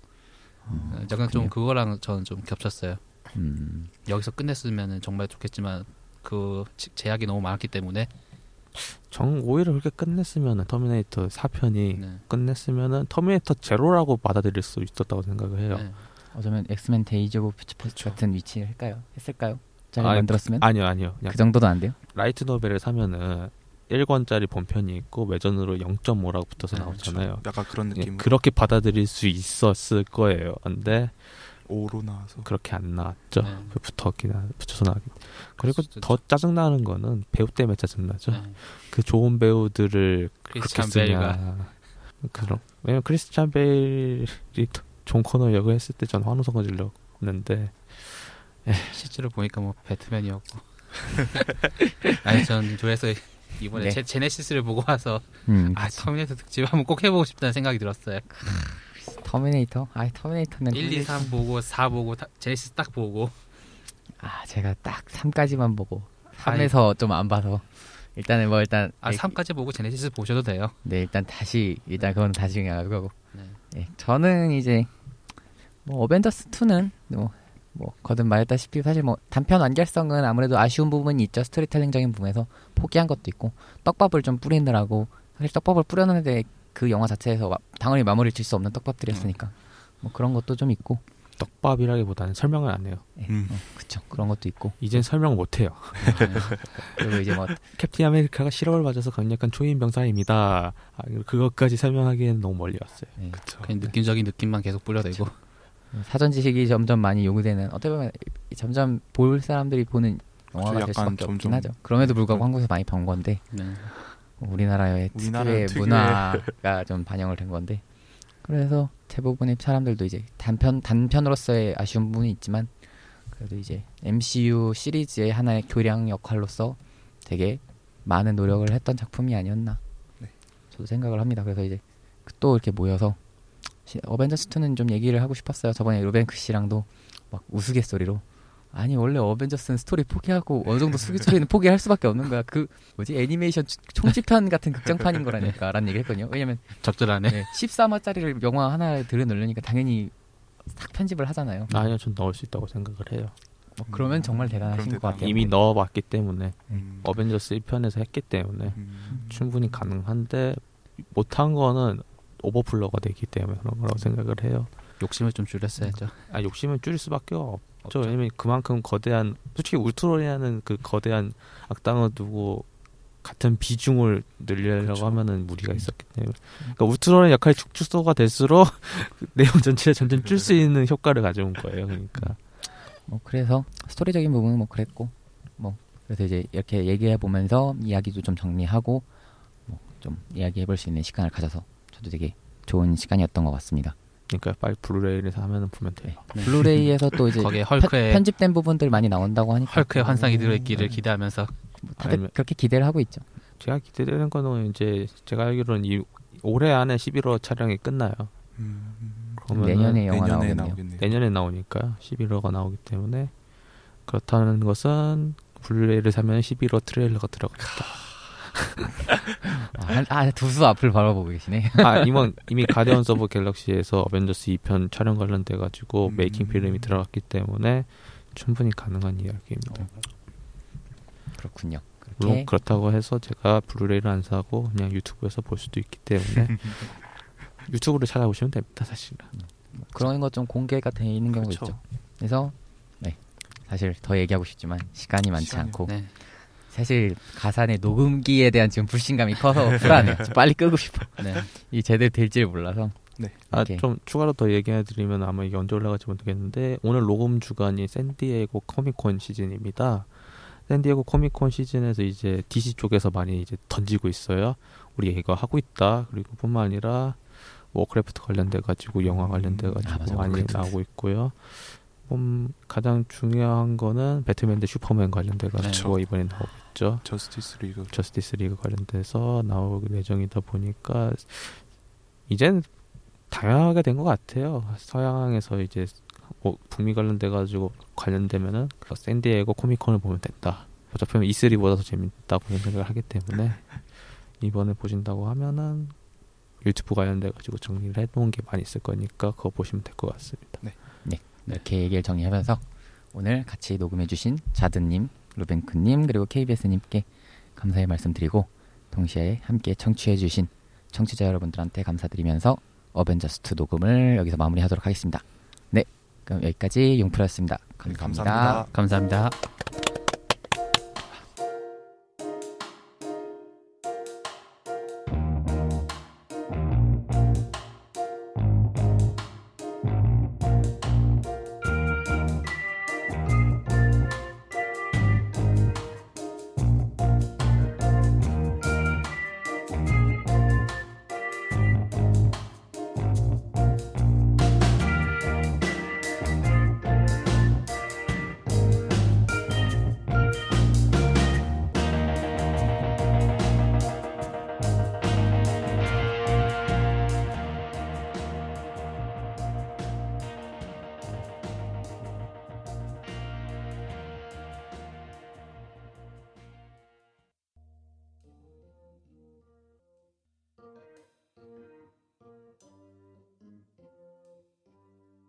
약간 좀 그거랑 저는 좀 겹쳤어요. 여기서 끝냈으면 정말 좋겠지만 그 제약이 너무 많았기 때문에
정 오히려 그렇게 끝냈으면은 터미네이터 4편이
네.
끝냈으면은 터미네이터 제로라고 받아들일 수 있었다고 생각을 해요.
네.
어쩌면 엑스맨 데이즈 오브 퓨처 패스트 같은 위치를 했을까요? 잘
아니,
만들었으면?
아니요. 그냥
그 정도도 안 돼요?
라이트 노벨을 사면은 1권짜리 본편이 있고 외전으로 0.5라고 붙어서 나오잖아요.
약간 그런
예,
느낌.
그렇게 받아들일 수 있었을 거예요. 근데
5로 나와서.
그렇게 안 나왔죠.
네.
붙여서 나가기. 그리고
진짜
더 짜증나는 거는 배우 때문에 짜증나죠.
네.
그 좋은 배우들을
크리스찬
그렇게
베일가.
쓰냐. 왜냐면 크리스찬 베일이 존 코너 역을 했을 때 전 환호성을 질렀는데
실제로 보니까 뭐 배트맨이었고. 아니 전 조회서 이번에
네.
제네시스를 보고 와서 터미네이터 특집 한번 꼭 해보고 싶다는 생각이 들었어요.
터미네이터? 터미네이터는
1, 2, 3 보고 4 보고 제네시스 딱 보고
제가 딱 3까지만 보고 3에서 좀 안 봐서 일단은
3까지 보고 제네시스 보셔도 돼요.
네, 일단 그건 다시 중요한 거고.
네.
네, 저는 이제 어벤져스 2는 거듭 말했다시피 사실 단편 완결성은 아무래도 아쉬운 부분이 있죠. 스토리텔링적인 부분에서 포기한 것도 있고 떡밥을 좀 뿌리느라고 사실 떡밥을 뿌렸는데 그 영화 자체에서 당연히 마무리 질 수 없는 떡밥들이었으니까 그런 것도 좀 있고.
떡밥이라기보다는 설명을 안 해요.
네, 그쵸. 그런 것도 있고.
이젠 설명 못 해요.
그리고 이제
캡틴 아메리카가 실험을 받아서 강력한 초인 병사입니다. 그것까지 설명하기에는 너무 멀리 왔어요.
네.
그쵸.
그냥 느낌적인 느낌만 계속 뿌려대고.
사전 지식이 점점 많이 요구되는 어떻게 보면 점점 볼 사람들이 보는 영화가 될
약간
수밖에 없긴
점점
하죠. 그럼에도 불구하고 한국에서 많이 본 건데
네.
우리나라의 특유의
특유의
문화가 좀 반영을 된 건데 그래서 대부분의 사람들도 이제 단편으로서의 아쉬운 부분이 있지만 그래도 이제 MCU 시리즈의 하나의 교량 역할로서 되게 많은 노력을 했던 작품이 아니었나 저도 생각을 합니다. 그래서 이제 또 이렇게 모여서 어벤져스 2는 좀 얘기를 하고 싶었어요. 저번에 루벤크 씨랑도 막 우스갯소리로 아니 원래 어벤져스는 스토리 포기하고 어느 정도 스토리는 포기할 수밖에 없는 거야. 그 애니메이션 총집편 같은 극장판인 거라니까 라는 얘기를 했거든요. 왜냐면
적절하네.
13화짜리를 영화 하나에 들여놓으니까 당연히 싹 편집을 하잖아요.
아니요, 전 넣을 수 있다고 생각을 해요.
그러면 정말 대단하신 것 같아요.
이미 넣어봤기 때문에 어벤져스 1편에서 했기 때문에 충분히 가능한데 못한 거는 오버플러가 되기 때문에 그런 거라고 생각을 해요.
욕심을 좀 줄였어야죠.
욕심은 줄일 수밖에 없죠. 왜냐면 그만큼 거대한 솔직히 울트론이라는 그 거대한 악당을 두고 같은 비중을 늘리려고
그쵸.
하면은 무리가 있었기 때문에 그러니까 울트론의 역할이 축소가 될수록 내용 전체를 점점 줄 수 있는 효과를 가져온 거예요. 그러니까
뭐 그래서 스토리적인 부분은 뭐 그랬고 뭐 그래서 이제 이렇게 얘기해 보면서 이야기도 좀 정리하고 뭐 좀 이야기해 볼 수 있는 시간을 가져서 저도 되게 좋은 시간이었던 것 같습니다.
그러니까 빨리 블루레이를 사면은 보면 돼요.
블루레이에서 또 이제
거기에 헐크의
편집된 부분들 많이 나온다고 하니까
헐크의 환상이 들어있기를 기대하면서
뭐 다들
아니면-
그렇게 기대를 하고 있죠.
제가 기대되는 거는 이제 제가 알기로는 이 올해 안에 11호 촬영이 끝나요. 그러면은
내년에 영화
내년에
나오겠네요.
나오겠네요.
내년에 나오니까 11호가 나오기 때문에 그렇다는 것은 블루레이를 사면 11호 트레일러가 들어갔다.
두수 앞을 바라보고 계시네.
이미 가디언스 오브 갤럭시에서 어벤져스 2편 촬영 관련돼 가지고 메이킹 필름이 들어갔기 때문에 충분히 가능한 이야기입니다.
그렇군요.
물론
그렇게
그렇다고 해서 제가 블루레이를 안 사고 그냥 유튜브에서 볼 수도 있기 때문에 유튜브를 찾아보시면 됩니다, 사실은.
그런 것 좀 공개가 돼 있는 경우가
그쵸.
있죠. 그래서 네, 사실 더 얘기하고 싶지만 시간이 많지
시간이-
않고
네.
사실 가산의 녹음기에 대한 지금 불신감이 커서 불안해. 빨리 끄고 싶어.
네.
이 제대로 될지를 몰라서. 이렇게.
좀 추가로 더 얘기해드리면 아마 이게 언제 올라갈지 모르겠는데 오늘 녹음 주간이 샌디에고 코미콘 시즌입니다. 샌디에고 코미콘 시즌에서 이제 DC 쪽에서 많이 이제 던지고 있어요. 우리 이거 하고 있다. 그리고 뿐만 아니라 워크래프트 관련돼 가지고 영화 관련돼 가지고
맞아,
많이
워크래프트.
나오고 있고요. 가장 중요한 거는 배트맨 대 슈퍼맨 관련돼 가지고 이번에 나오고 있죠.
저스티스 리그.
저스티스 리그 관련돼서 나올 예정이다 보니까 이젠 당연하게 된 것 같아요. 서양에서 이제 북미 관련돼 가지고 관련되면은 샌디에고 코미콘을 보면 된다. 어차피 E3보다 더 재밌다고 생각을 하기 때문에 이번에 보신다고 하면은 유튜브 관련돼 가지고 정리를 해놓은 게 많이 있을 거니까 그거 보시면 될 것 같습니다.
이렇게 얘기를 정리하면서 오늘 같이 녹음해주신 자드님, 루벤크님 그리고 KBS님께 감사의 말씀드리고 동시에 함께 청취해주신 청취자 여러분들한테 감사드리면서 어벤져스2 녹음을 여기서 마무리하도록 하겠습니다. 네, 그럼 여기까지 용프였습니다. 감사합니다.
감사합니다.
감사합니다.